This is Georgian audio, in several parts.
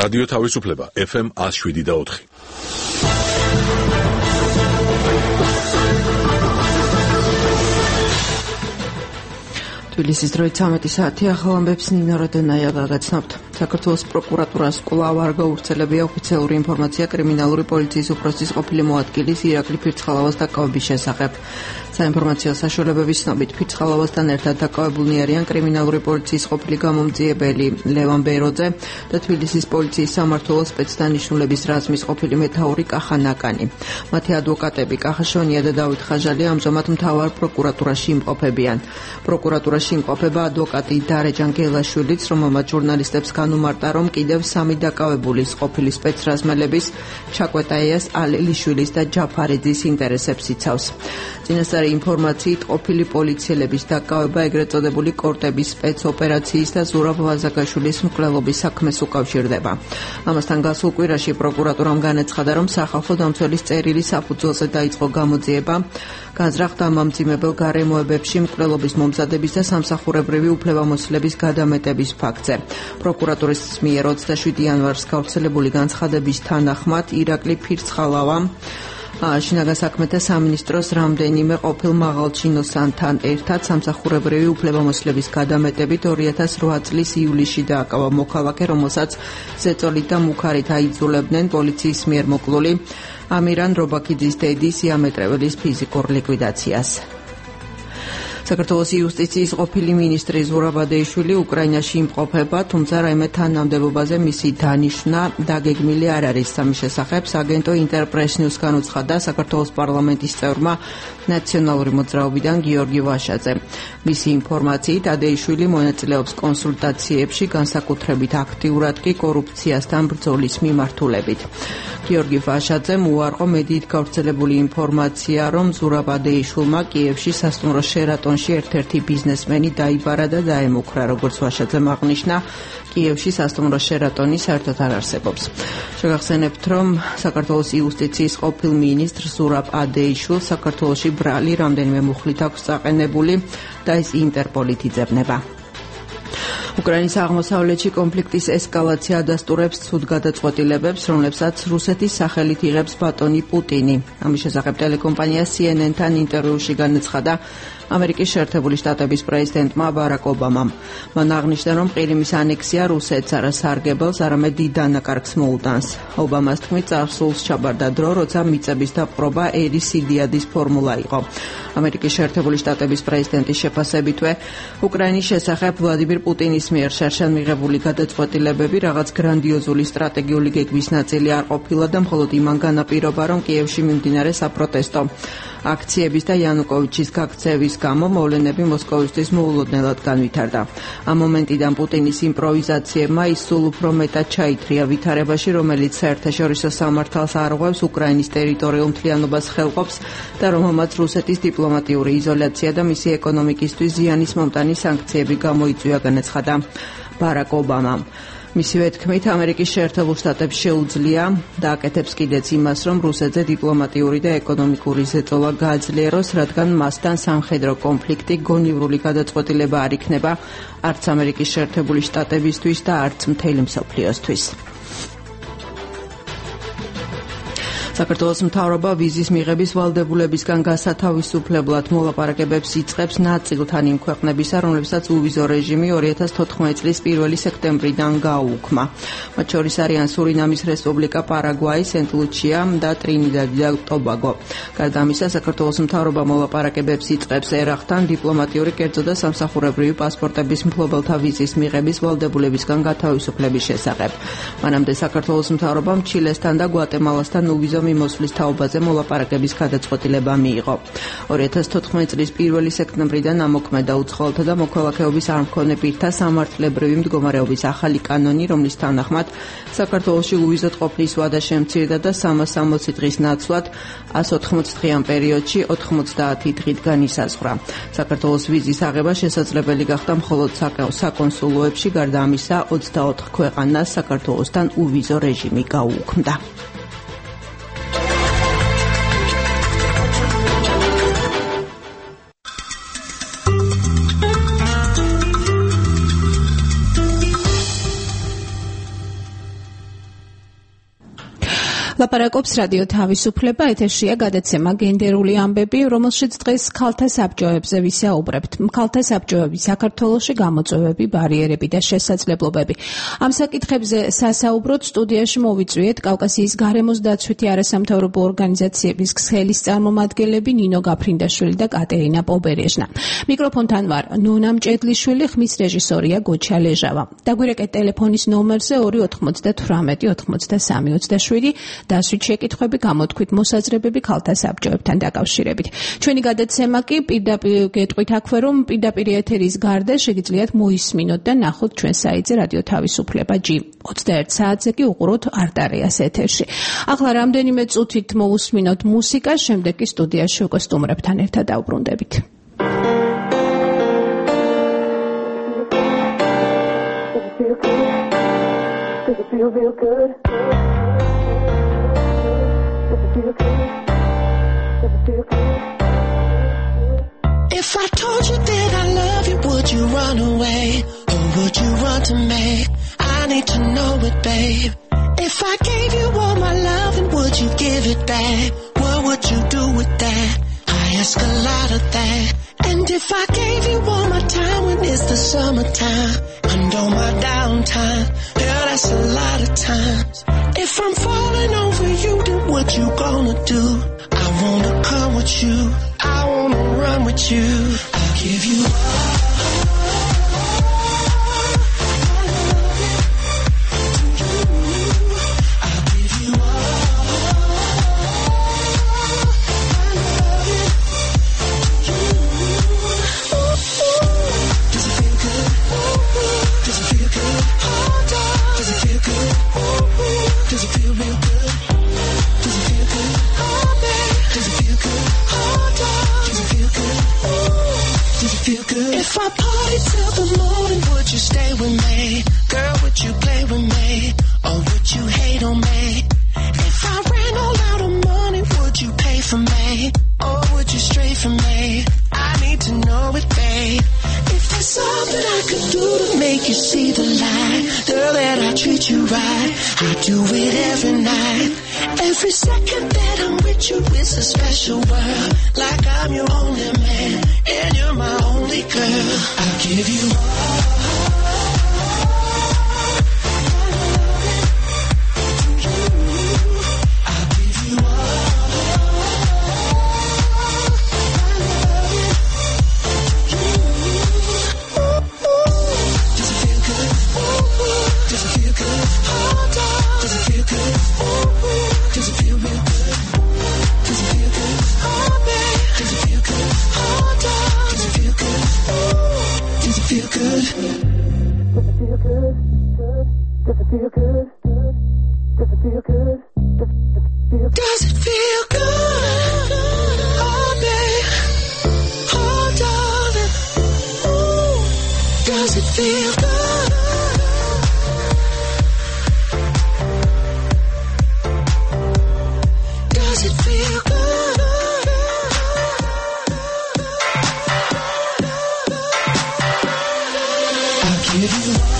რადიო თავისუფლება FM 107.4. თბილისის დროით 13 საათი ახალ ამბებს ნინო როდენაია გაგაცნობთ. საქართველოს პროკურატურას კვლავ არ გაუვრცელებია ოფიციალური ინფორმაცია კრიმინალური პოლიციის უფროსის ყოფილი მოადგილის ირაკლი ფირცხალავას დაკავების შესახებ. საინფორმაციო საშუალებების ცნობით ფირცხალავასთან ერთად დაკავებულნი არიან კრიმინალური პოლიციის ყოფილი გამომძიებელი ლევან ბეროძე და თბილისის პოლიციის სამმართველოს სპეცდანიშნულების რაზმის ყოფილი მეთაური კახა ნაკანი. მათი ადვოკატები კახა შონია და დავით ხაჟალი ამჟამად მთავარ პროკურატურაში იმყოფებიან. პროკურატურაში იმყოფება ადვოკატი დარე ჯანგელაშვილიც, რომელმაც ჟურნალისტებს განუმარტა, რომ კიდევ 3 დაკავებულის ყოფილი სპეცრაზმელების ჩაკვეტაიას ალელიშვილის და ჯაფარიძის ინტერესებს იცავს. წინასწარი ინფორმაციით ყოფილი პოლიციელების დაკავება ეგრეთ წოდებული კორტების სპეცოპერაციის და ზურაბ ვაზაგაშვილის მკვლელობის საქმეს უკავშირდება. ამასთან გასულ კვირაში პროკურატურამ განაცხადა, რომ სახალხო დამცველის წერილი საფუძველზე დაიწყო გამოძიება განზრახ დამამძიმებელ გარემოებებში მკვლელობის მომზადების და სამსახურებრივი უფლებამოსილების გადამეტების ფაქტზე. პროკურატურის მიერ 27 იანვარს გავრცელებული განცხადების თანახმად ირაკლი ფირცხალავა შინაგან საქმეთა სამინისტროს რამდენიმე ყოფილ მაღალჩინოსანთან ერთად სამსახურებრივი უფლებამოსილების გადამეტებით 2008 წლის ივლისში დააკავა მოქალაქე, რომელსაც ზეწოლით და მუქარით აიძულებდნენ პოლიციის მიერ მოკლული ამირან რობაქიძის დედის იამეტრეველის ფიზიკურ ლიკვიდაციას. საქართველოს იუსტიციის ყოფილი მინისტრი ზურაბ ადეიშვილი უკრაინაში იმყოფება, თუმცა რაიმე თანამდებობაზე მისი დანიშვნა დაგეგმილი არ არის. ამის შესახებ სააგენტო ინტერპრეს ნიუს განუცხადა საქართველოს პარლამენტის წევრმა ნაციონალური მოძრაობიდან გიორგი ვაშაძე. მისი ინფორმაციით ადეიშვილი მონაწილეობს კონსულტაციებში, განსაკუთრებით აქტიურად კი კორუფციასთან ბრძოლის მიმართულებით. გიორგი ვაშაძემ უარყო მედიით გავრცელებული ინფორმაცია, რომ ზურაბ ადეიშვილმა კიევში სასტუმრო შერატონში ერთ-ერთი ბიზნესმენი დაიბარა და დაემუქრა. როგორც ვაშაძემ აღნიშნა, კიევში სასტუმრო შერატონი საერთოდ არ არსებობს. შეგახსენებთ, რომ საქართველოს იუსტიციის ყოფილ მინისტრ ზურაბ ადეიშვილს საქართველოში ბრალი რამდენიმე მუხლით აქვს წაყენებული და ის ინტერპოლით იძებნება. უკრაინის აღმოსავლეთში კონფლიქტის ესკალაცია ადასტურებს ცუდ გადაწყვეტილებებს, რომლებსაც რუსეთის სახელით იღებს ბატონი პუტინი. ამის შესახებ ტელეკომპანია CNN-თან ინტერვიუში განაცხადა ამერიკის შეერთებული შტატების პრეზიდენტმა ბარაკ ობამამ. მან აღნიშნა, რომ ყირიმის ანექსია რუსეთს არა სარგებელს, არამედ დიდ დანაკარგს მოუტანს. ობამას თქმით, წარსულს ჩაბარდა დრო, როცა მიწების დაპყრობა ერის სიდიადის ფორმულა იყო. ამერიკის შეერთებული შტატების პრეზიდენტის შეფასებითვე, უკრაინის შესახებ ვლადიმირ პუტინის მიერ შერშან მიღებული გადაწყვეტილებები რაღაც გრანდიოზული სტრატეგიული გეგმის ნაწილი არ ყოფილა და მხოლოდ იმან განაპირობა, რომ კიევში მიმდინარე საპროტესტო აქციების და იანუკოვიჩის გაქცევის გამო მოვლენები მოსკოვისთვის მოულოდნელად განვითარდა. ამ მომენტიდან პუტინის იმპროვიზაციებმა ის სულ უფრო მეტად ჩაითრია ვითარებაში, რომელიც საერთაშორისო სამართალს არღვევს, უკრაინის ტერიტორიულ მთლიანობას ხელყოფს და რომელმაც რუსეთის დიპლომატიური იზოლაცია და მისი ეკონომიკისთვის ზიანის მომტანი სანქციები გამოიწვია, განაცხადა ბარაკ ობამამ. მისივე თქმით, ამერიკის შეერთებულ შტატებს შეუძლია და აკეთებს კიდეც იმას, რომ რუსეთზე დიპლომატიური და ეკონომიკური ზეწოლა გააძლიეროს, რადგან მასთან სამხედრო კონფლიქტი გონივრული გადაწყვეტილება არ იქნება არც ამერიკის შეერთებული შტატებისთვის და არც მთელი მსოფლიოსთვის. საქართველოს მთავრობა ვიზის მიღების ვალდებულებისგან გასათავისუფლებლად მოლაპარაკებებს იწყებს ნაწილთან იმ ქვეყნებისა, რომლებსაც უვიზო რეჟიმი 2014 წლის 1 სექტემბრიდან გააუქმა. მათ შორის არიან სურინამის რესპუბლიკა, პარაგვაი, სენტ-ლუჩია და ტრინიდადი და ტობაგო. გარდა ამისა, საქართველოს მთავრობა მოლაპარაკებებს იწყებს ერახთან დიპლომატიური, კერძო და სამსახურებრივი პასპორტების მფლობელთა ვიზის მიღების ვალდებულებისგან გათავისუფლების შესახებ. მანამდე საქართველოს მთავრობამ ჩილესთან და გვატემალასთან უვიზო მიმოსვლის თაობაზე მოლაპარაკების გადაწყვეტილება მიიღო. 2014 წლის 1 სექტემბრიდან ამოქმედა უცხოელთა და მოქალაქეობის არ მქონე პირთა სამართლებრივი მდგომარეობის ახალი კანონი, რომლის თანახმად საქართველოში უვიზოთ ყოფნის ვადა შემცირდა და 360 დღის ნაცვლად 180 დღიან პერიოდში 90 დღით განისაზღვრა. საქართველოს ვიზის აღება შესაძლებელი გახდა მხოლოდ საკონსულოებში, გარდა ამისა 24 ქვეყანას საქართველოსთან უვიზო რეჟიმი გაუუქმდა. ლაპარაკობს რადიო თავისუფლება, ეთერშია გადაცემა გენდერული ამბები, რომელშიც დღეს ქალთა საბჭოებზე ვისაუბრებთ. ქალთა საბჭოები საქართველოში, გამოწვევები, ბარიერები და შესაძლებლობები. ამ საკითხებზე სასაუბროდ სტუდიაში მოვიწვიეთ კავკასიის გარემოს დაცვითი არასამთავრობო ორგანიზაციების ქსელის წარმომადგენლები ნინო გაფრინდაშვილი და კატერინა პობერეჟნა. მიკროფონთან ვარ ნონა მჭედლიშვილი, ხმის რეჟისორია გოჩა ლეჟავა. დაგვირეკეთ ტელეფონის ნომერზე 298 83 27 დასვით შეკითხვები, გამოთქვით მოსაზრებები ქალთა საბჭოებთან დაკავშირებით. ჩვენი გადაცემა კი პირდაპირ გეტყვით აქვე, რომ პირდაპირ ეთერის გარდა შეგიძლიათ მოისმინოთ და ნახოთ ჩვენ საიტზე რადიო თავისუფლება G. 21 საათზე კი უყუროთ არტარიას ეთერში. ახლა რამდენიმე წუთით მოусმინოთ მუსიკას, შემდეგ კი სტუდიაში უკვე სტუმრებთან ერთად დავბრუნდებით. If I told you that I love you, would you run away? Or would you run to me? I need to know it, babe. If I gave you all my love, and would you give it back? What would you do with that? I ask a lot of that. And if I gave you all my time when it's the summertime, and all my downtime, yeah, that's a lot of times. If I'm falling over you, then what you gonna do? I wanna come with you, I wanna run with you. I'll give you all. If I party till the morning, would you stay with me? Girl, would you play with me? Or would you hate on me? If I ran all out of money, would you pay for me? Or would you stray from me? I need to know it, babe. If there's something I could do to make you see the light, girl, that I treat you right, I do it every night. Every second that I'm with you is a special world, like I'm your only man, and you're my only girl. I'll give you all. Does it feel good? Oh, babe. Oh, darling. Ooh. Does it feel good? Does it feel good? I'll give you all.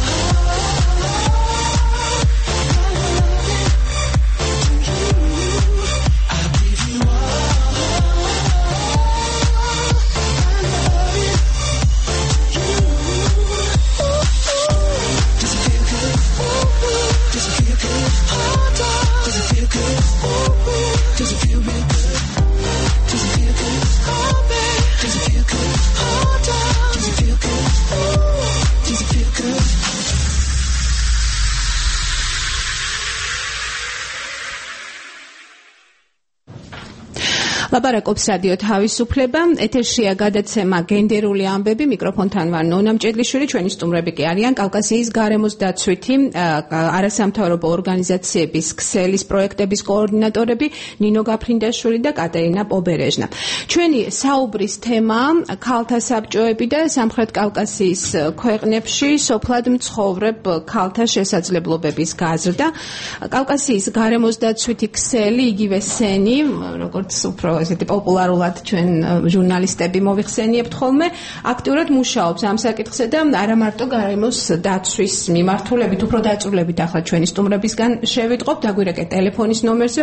ლაპარაკობს რადიო თავისუფლება, ეთერშია გადაცემა გენდერული ამბები, მიკროფონთან ვარ ნონა მჭედლიშვილი, ჩვენი სტუმრები კი არიან კავკასიის გარემოს დაცვითი არასამთავრობო ორგანიზაციების ქსელის პროექტების კოორდინატორები ნინო გაფრინდაშვილი და კატერინა პობერეჟნა. ჩვენი საუბრის თემა ქალთა საბჭოები და სამხრეთ კავკასიის ქვეყნებში სოფლად მცხოვრებ ქალთა შესაძლებლობების გაზრდა. კავკასიის გარემოს დაცვითი ქსელი, იგივე სენი, როგორც უფრო ესეთი პოპულარულად ჩვენ ჟურნალისტები მოვიხსენიებთ ხოლმე, აქტიურად მუშაობს ამ საკითხზე და არა მარტო გარემოს დაცვის მიმართულებით, უფრო დაწვრილებით ახლა ჩვენი სტუმრებისგან შევიტყობ, დაგვირეკეთ ტელეფონის ნომერზე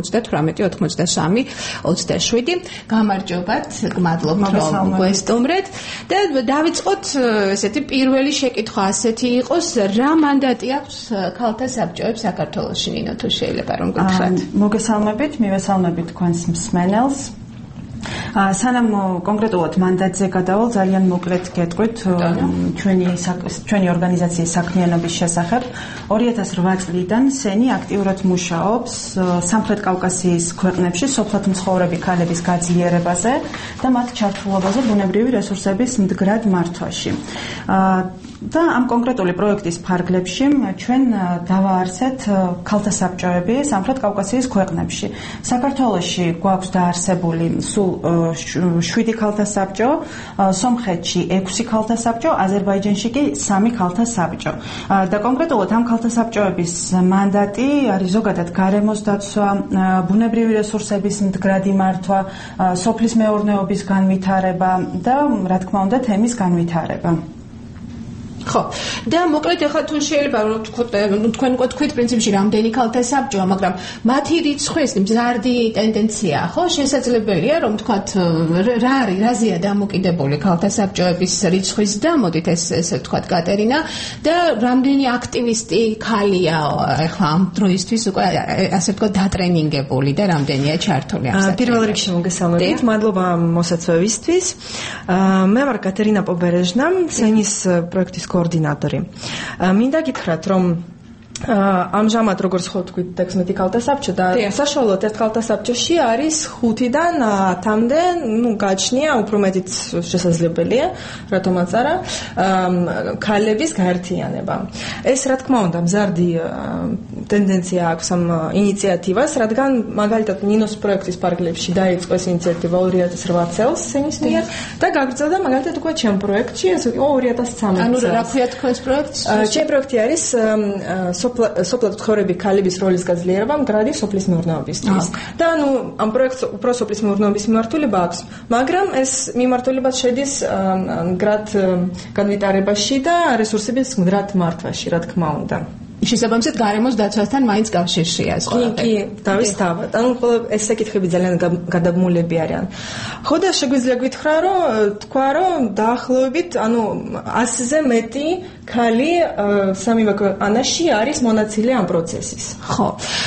298-93-27. გამარჯობათ, გმადლობთ რომ გვესტუმრეთ და დავიწყოთ ესეთი პირველი შეკითხვა ასეთი იყოს, რა მანდატი აქვს ქალთა საბჭოებს საქართველოში, ნინო, თუ შეიძლება რომ გითხრათ. მოგესალმებით, მივესალმებით თქვენს მსმენელს. სანამ კონკრეტულად მანდატზე გადავალ, ძალიან მოკლედ გეტყვით ჩვენი ორგანიზაციის საქმიანობის შესახებ. 2008 წლიდან სენი აქტიურად მუშაობს სამხრეთ კავკასიის ქვეყნებში სოფლად მცხოვრები ქალების გაძლიერებაზე და მათ ჩართულობაზე ბუნებრივი რესურსების მდგრად მართვაში. და ამ კონკრეტული პროექტის ფარგლებში ჩვენ დავაარსეთ ქალთა საბჭოები სამხრეთ კავკასიის ქვეყნებში. საქართველოში გვაქვს დაარსებული სულ 7 ქალთა საბჭო, სომხეთში 6 ქალთა საბჭო, აზერბაიჯანში კი 3 ქალთა საბჭო. და კონკრეტულად ამ ქალთა საბჭოების მანდატი არის ზოგადად გარემოს დაცვა, ბუნებრივი რესურსების მდგრადი მართვა, სოფლის მეურნეობის განვითარება და რა თქმა უნდა თემის განვითარება. ხო, და მოკლედ ახლა თუ შეიძლება რომ თქვენ უკვე თქვით პრინციპში რამდენი ქალთა საბჭოა, მაგრამ მათი რიცხვის მზარდი ტენდენციაა, ხო? შესაძლებელია რომ თქვათ რა არის, რაზეა დამოკიდებული ქალთა საბჭოების რიცხვის და მოდით ესე ვთქვათ კატერინა და რამდენი აქტივისტი ქალია ახლა ამ დროისთვის უკვე ასე ვთქვათ დატრენინგებული და რამდენია ჩართული ამ საკითხში. პირველ რიგში მოგესალმებით, მადლობა მოსაცვევისთვის. მე ვარ კატერინა პობერეჟნა, სენის პროექტის კოორდინატორი. მინდა გითხრათ, რომ ამჟამად როგორც ხო თქვით 16 ქალთა საბჭო და საშუალოდ ერთ ქალთა საბჭოში არის 5-დან 10-მდე, გაჩნია უფრო მეტიც შესაძლებელია, რატომაც არა, ქალების გაერთიანება. ეს რა თქმა უნდა მზარდი ტენდენცია აქვს ამ ინიციატივას, რადგან მაგალითად ნინოს პროექტის ფარგლებში დაიწყო ეს ინიციატივა 2008 წელს სენის მიერ და გაგრძელდა მაგალითად უკვე ჩემ პროექტში, ეს 2013 ანუ რა ქვია თქვენს პროექტს? ჩემი პროექტი არის სოფლად მცხოვრები ქალების როლის გაძლიერება მდგრადი სოფლის მეურნეობისთვის. და ამ პროექტს უფრო სოფლის მეურნეობის მიმართულება აქვს, მაგრამ ეს მიმართულება შედის მდგრად განვითარებაში და რესურსების მდგრად მართვაში, რა თქმა უნდა. შესაბამისად გარემოს დაცვასთან მაინც კავშირშია ეს ყველაფერი. კი, დავისთავად. ანუ ეს საკითხები ძალიან გადაბმულები არიან. ხო და შეგვიძლია გითხრა, რომ დაახლოებით, 100-ზე მეტი ქალი სამივე ქვეყანაში არის მონაწილე ამ პროცესის. ხო.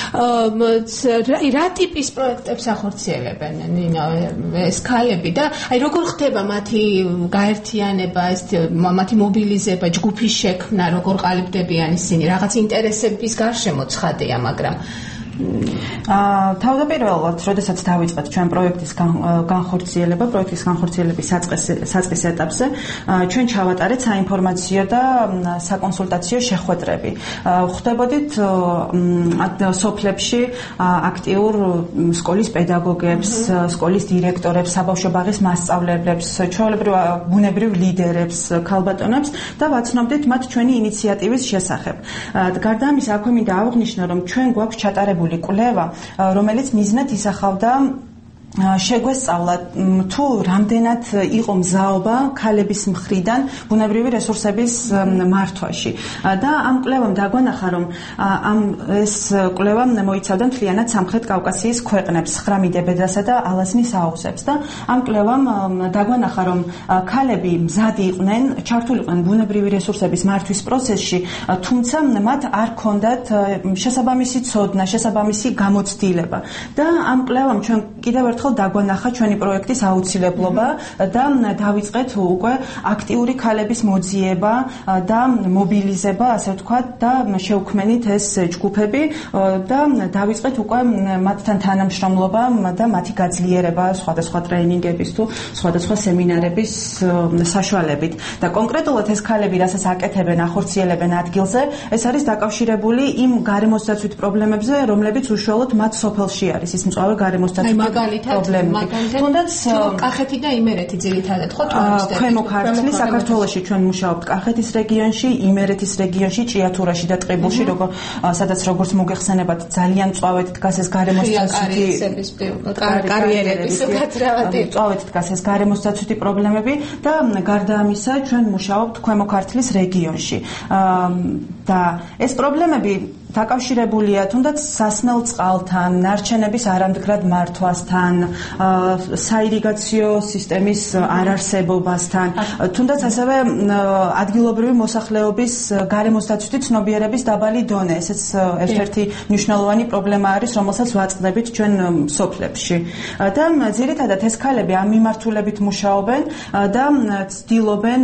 რა ტიპის პროექტებს ახორციელებენ ეს ქალები და როგორ ხდება მათი გაერთიანება, მათი მობილიზება, ჯგუფის შექმნა, როგორ ყალიბდებიან ისინი, რაღაც ინტერესების გარშემო ცხადია, მაგრამ თავდაპირველად, როდესაც დავიწყეთ ჩვენ პროექტის განხორციელების საწყის ეტაპზე, ჩვენ ჩავატარეთ საინფორმაციო და საკონსულტაციო შეხვედრები. ხვდებოდით სოფლებში აქტიურ სკოლის პედაგოგებს, სკოლის დირექტორებს, საბავშვო ბაღის მასწავლებლებს, ჩვეულებრივ ბუნებრივ ლიდერებს, ქალბატონებს და ვაცნობდით მათ ჩვენი ინიციატივის შესახებ. გარდა ამისა, აქვე მინდა აღვნიშნო, რომ ჩვენ გვაქვს ჩატარებული კვლევა, რომელიც მიზნად ისახავდა შეგვესწავლა თუ რამდენად იყო მზაობა ქალების მხრიდან ბუნებრივი რესურსების მართვაში და ამ კვლევამ დაგვანახა რომ ეს კვლევა მოიცავდა მთლიანად სამხრეთ კავკასიის ქვეყნებს, ხრამიდებედასა და ალაზნის აუზებს და ამ კვლევამ დაგვანახა რომ ქალები მზად იყვნენ, ჩართულიყვნენ ბუნებრივი რესურსების მართვის პროცესში, თუმცა მათ არ ჰქონდათ შესაბამისი ცოდნა, შესაბამისი გამოცდილება და ამ კვლევამ ჩვენ კიდევ ერთხელ დაგვანახა ჩვენი პროექტის აუცილებლობა და დავიწყეთ უკვე აქტიური ქალების მოძიება და მობილიზება, ასე ვთქვათ, და შევქმნით ეს ჯგუფები და დავიწყეთ უკვე მათთან თანამშრომლობა და მათი გაძლიერება სხვადასხვა ტრეინინგების თუ სხვადასხვა სემინარების საშუალებით. და კონკრეტულად ეს ქალები, რასაც აკეთებენ, ახორციელებენ ადგილზე, ეს არის დაკავშირებული იმ გარემოსდაცვით პრობლემებზე, რომლებიც უშუალოდ მათ სოფელში არის, ის მწვავე გარემოსდაცვით პრობლემები. თუნდაც კახეთი და იმერეთი ძირითადად ხო ქვემო ქართლის საქართველოში ჩვენ მუშაობთ კახეთის რეგიონში, იმერეთის რეგიონში, ჭიათურაში და ტყიბულში, სადაც როგორც მოგეხსენებათ ძალიან მწვავედ დგას ეს კარიერების გაცრავადი. მწვავედ დგას ეს გარემოსდაცვითი პრობლემები და გარდა ამისა ჩვენ მუშაობთ ქვემო ქართლის რეგიონში. და ეს პრობლემები დაკავშირებულია თუნდაც სასნელ წყალთან, ნარჩენების არამდგრად მართვასთან, საირიგაციო სისტემის არარსებობასთან, თუნდაც ასევე ადგილობრივი მოსახლეობის გარემოსდაცვითი ცნობიერების დაბალი დონე. ესეც ერთ-ერთი მნიშვნელოვანი პრობლემა არის, რომელსაც ვაწყდებით ჩვენ სოფლებში. და ძირითადად ეს ქალები ამ მიმართულებით მუშაობენ და ცდილობენ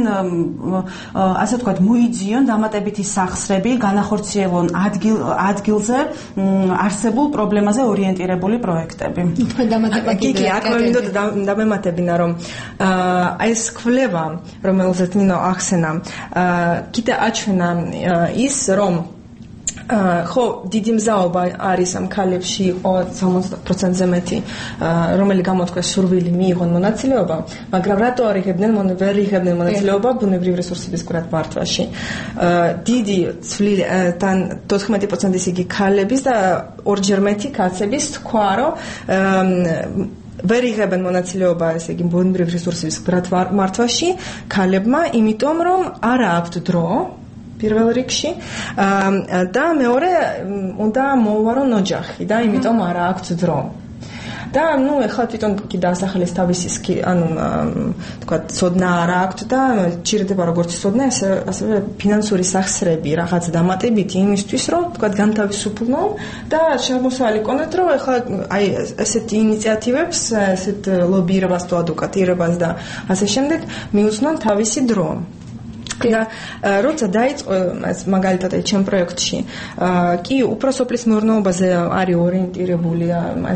ასე ვთქვათ, მოიძიონ დამატებითი სახსრები, განახორციელონ ადგილზე არსებულ პრობლემაზე ორიენტირებული პროექტები. კი, აქ მინდოდა დამემატებინა, რომ ეს კვლევა, რომელზეც ნინო ახსენა, კიდე აჩვენა ის, რომ ხო, დიდი მზაობა არის ამ ქალებში, იყო 60%-ზე მეტი, რომელი გამოთქვეს სურვილი მიიღონ მონაწილეობა, მაგრამ რატო არ იღებდნენ მონაწილეობა ბუნებრივი რესურსების კვრად მართვაში? დიდი ცვლილი 14% იგი ქალების და ორჯერ მეტი კაცების თქვა, რომ ვერ იღებენ მონაწილეობა, ესე იგი ბუნებრივი რესურსების კვრად მართვაში ქალებმა, იმიტომ რომ არ აქვთ დრო პირველ რიგში და მეორე უნდა მოუვარონ ოჯახი და იმიტომ არ აქვს დრო. და ეხლა თვითონ კი დაასახელეს თავისი თქვა ცოდნა არ აქვს და ჭირდება როგორც ცოდნა, ასევე ფინანსური სახსრები, რაღაც დამატებითი იმისთვის, რომ თქვა განთავისუფლონ და შემოსავალი კონდეთ, რომ ეხლა აი ესეთი ინიციატივებს, ესეთ ლობირებას თუ ადვოკატირებას და ასე შემდეგ მიუძნონ თავისი დრო. და როცა დაიწყო მაგალითად აი ჩემ პროექტში, კი უფრო სოფლის მეურნეობაზე არის ორიენტირებული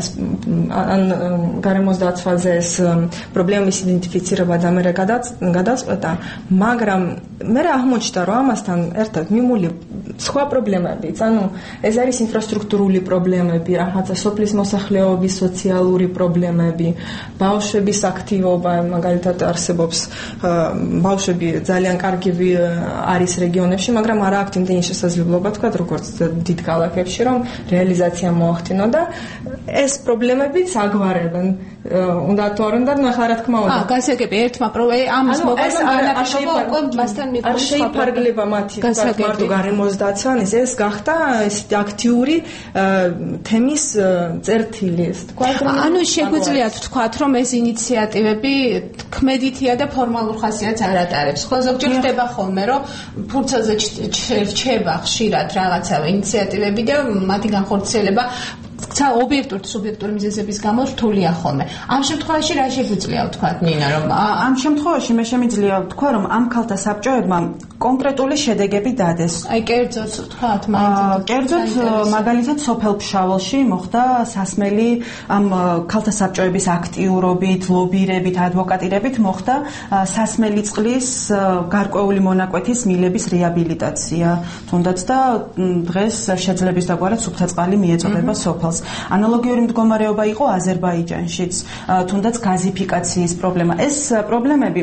ან გარემოსდაცვაზე ეს პრობლემის იდენტიფიცირება და მე გადაწყვეტა, მაგრამ მე აღმოჩნდა, რომ ამასთან ერთად მიმული სხვა პრობლემებიც, ეს არის ინფრასტრუქტურული პრობლემები, რაღაცა სოფლის მოსახლეობის სოციალური პრობლემები, ბავშვების აქტივობა, მაგალითად არსებობს ბავშვები ძალიან კარგი არის რეგიონებში, მაგრამ არ აქვს იმდენი შესაძლებლობა, თქვა, როგორც დიდ ქალაქებში, რომ რეალიზაცია მოახდინო და ეს პრობლემებიც აგვარებენ. უნდა თუ არ უნდა, ახლა რა თქმა უნდა. გასაგები ერთმა ამის მოგება განაყოფა უკვე მასთან მიყოლოს. არ შეიფარგლება მათი მარტო გარემოსდაცვან, ეს გახდა აქტიური თემის წერტილი, თქვა. შეგვიძლია ვთქვათ, რომ ეს ინიციატივები თქმედითია და ფორმალურ ხასიათს არ ატარებს. ხო, ზოგჯერ ხდება ხოლმე, რომ ფურცელზე რჩება ხშირად რაღაცა ინიციატივები და მათი განხორციელება ობიექტური სუბიექტური მიზეზების გამო რთულია ხოლმე. ამ შემთხვევაში რა შეგვიძლია ვთქვათ, ნინა, რომ ამ შემთხვევაში მე შემიძლია ვთქვა, რომ ამ ქალთა საბჭოებმა კონკრეტული შედეგები დადეს. აი კერძოდ ვთქვათ, კერძოდ მაგალითად სოფელ ფშაველში მოხდა სასმელი ამ ქალთა საბჭოების აქტიურობით, ლობირებით, ადვოკატირებით მოხდა სასმელი წყლის გარკვეული მონაკვეთის მილების რეაბილიტაცია. თუნდაც და დღეს შეძლების დაგვარად სუფთა წყალი მიეწოდება სოფელს. ანალოგიური მდგომარეობა იყო აზერბაიჯანშიც, თუნდაც გაზიფიკაციის პრობლემა. ეს პრობლემები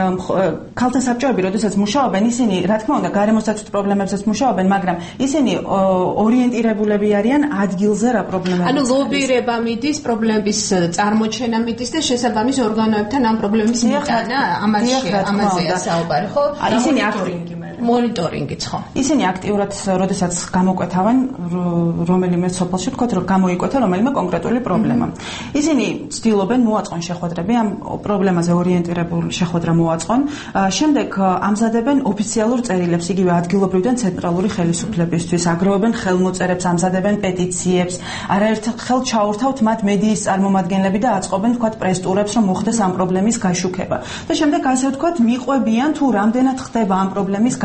ქალთა საბჭოები, როდესაც მუშაობენ, ისინი, რა თქმა უნდა, გარემოსდაცვით პრობლემებსაც მუშაობენ, მაგრამ ისინი ორიენტირებულები არიან ადგილზე რა პრობლემებია. ლობირება მიდის, პრობლემების წარმოჩენა მიდის და შესაბამის ორგანოებთან ამ პრობლემის მიტანა, ამაზეა საუბარი, ხო? ისინი მონიტორინგიც ხო. ისინი აქტიურად, როდესაც გამოკვეთავენ რომელიმე სოფელში, თქვათ, რომ გამოიკვეთა რომელიმე კონკრეტული პრობლემა. ისინი ცდილობენ მოაწყონ შეხვედრები, ამ პრობლემაზე ორიენტირებული შეხვედრა მოაწყონ. შემდეგ ამზადებენ ოფიციალურ წერილებს, იგივე ადგილობრივი და ცენტრალური ხელისუფლებისთვის, აგროვებენ ხელმოწერებს, ამზადებენ პეტიციებს. არაერთხელ ჩაურთავთ მათ მედიის წარმომადგენლები და აწყობენ, თქვათ, პრესტურებს, რომ მოხდეს ამ პრობლემის გაშუქება. და შემდეგ ასე ვთქვათ, მიყვებიან თუ რამდენად ხდება ამ პრობლემის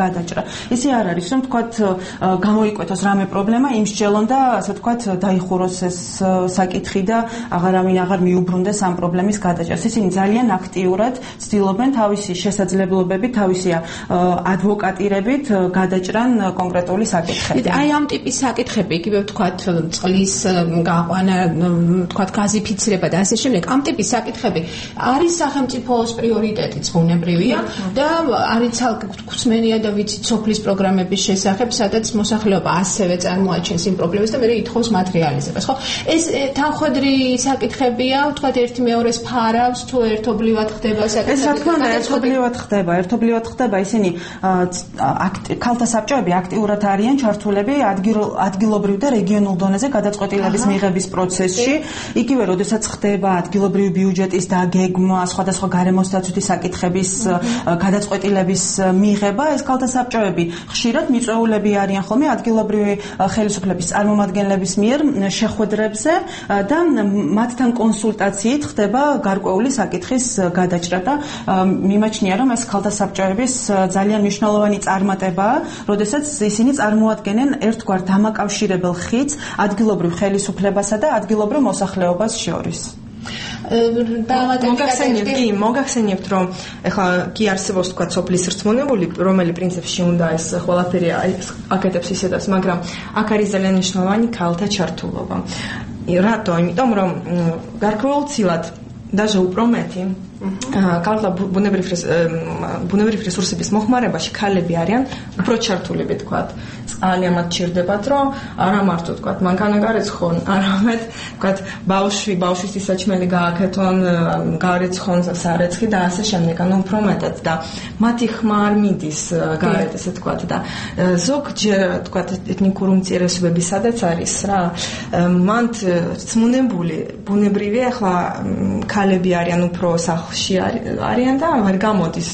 გადაჭრა. ისე არ არის, რომ თქვათ გამოიკვეთოს რამე პრობლემა, იმსჯელონ და ასე თქვათ დაიხუროს ეს საკითხი და აღარ მიუბრუნდეს ამ პრობლემის გადაჭრას. ისინი ძალიან აქტიურად ცდილობენ თავისი შესაძლებლობებით, თავისი ადვოკატირებით გადაჭრან კონკრეტული საკითხები. აი ამ ტიპის საკითხები, იგივე ვთქვათ, წყლის გაყვანა, ვთქვათ, გაზიფიცირება და ასე შემდეგ, ამ ტიპის საკითხები არის სახელმწიფოს პრიორიტეტიც ბუნებრივია და არის ცალკე გვსმენია და ვიცით სოფლის პროგრამების შესახებ, სადაც მოსახლეობა ასევე წარმოაჩენს იმ პრობლემას და მე ითხოვს მათ რეალიზებას, ხო? ეს თანხმედრი საკითხებია, ვთქვათ, ერთი მეორეს ფარავს, თუ ერთობლივად ხდება საკითხები. ეს რა თქმა უნდა ერთობლივად ხდება, ისინი ქალთა საბჭოები აქტიურად არიან ჩართულები ადგილობრივ და რეგიონულ დონეზე გადაწყვეტილების მიღების პროცესში. იგივე, როდესაც ხდება ადგილობრივი ბიუჯეტის დაგეგმვა, სხვადასხვა გარემოსდაცვითი საკითხების გადაწყვეტილების მიღება, ეს ქალთა საბჭოები ხშირად მიწვეულები არიან ხოლმე ადგილობრივი ხელისუფლების წარმომადგენლების მიერ შეხვედრებზე და მათთან კონსულტაციით ხდება გარკვეული საკითხის გადაჭრა და მიმაჩნია, რომ ეს ქალთა საბჭოების ძალიან მნიშვნელოვანი წარმატებაა, როდესაც ისინი წარმოადგენენ ერთგვარ დამაკავშირებელ ხიდს ადგილობრივ ხელისუფლებასა და ადგილობრივ მოსახლეობას შორის. მოგახსენებთ, რომ ეხლა კი არსებობს თქვა სოფლის რწმუნებული, რომელი პრინციპში უნდა ეს ყველაფერი აკეთებს ისედაც, მაგრამ აქ არის ძალიან მნიშვნელოვანი ქალთა ჩართულობა. რატო? იმიტომ რომ გარკვეულწილად даже უფრო მეტი ქალთა ბუნებრივი რესურსების მოხმარებაში ქალები არიან უფრო ჩართულები, თქვათ, წყალი ამათ ჭირდებათ, რომ არა მარტო, თქვათ, მანქანა-გარეცხონ, არამედ, თქვათ, ბავშვის საჭმელი გააკეთონ, გარეცხონ, სარეცხი და ასე შემდეგ, ანუ უფრო მეტად და მათი ხმა არ მიდის გარეთ, ესე თქვათ და ზოგჯერ, თქვათ, ეთნიკური უმცირესობები სადაც არის რა, მან რწმუნებული, ბუნებრივია, ახლა ქალები არიან უფრო არიან და ვერ გამოდის,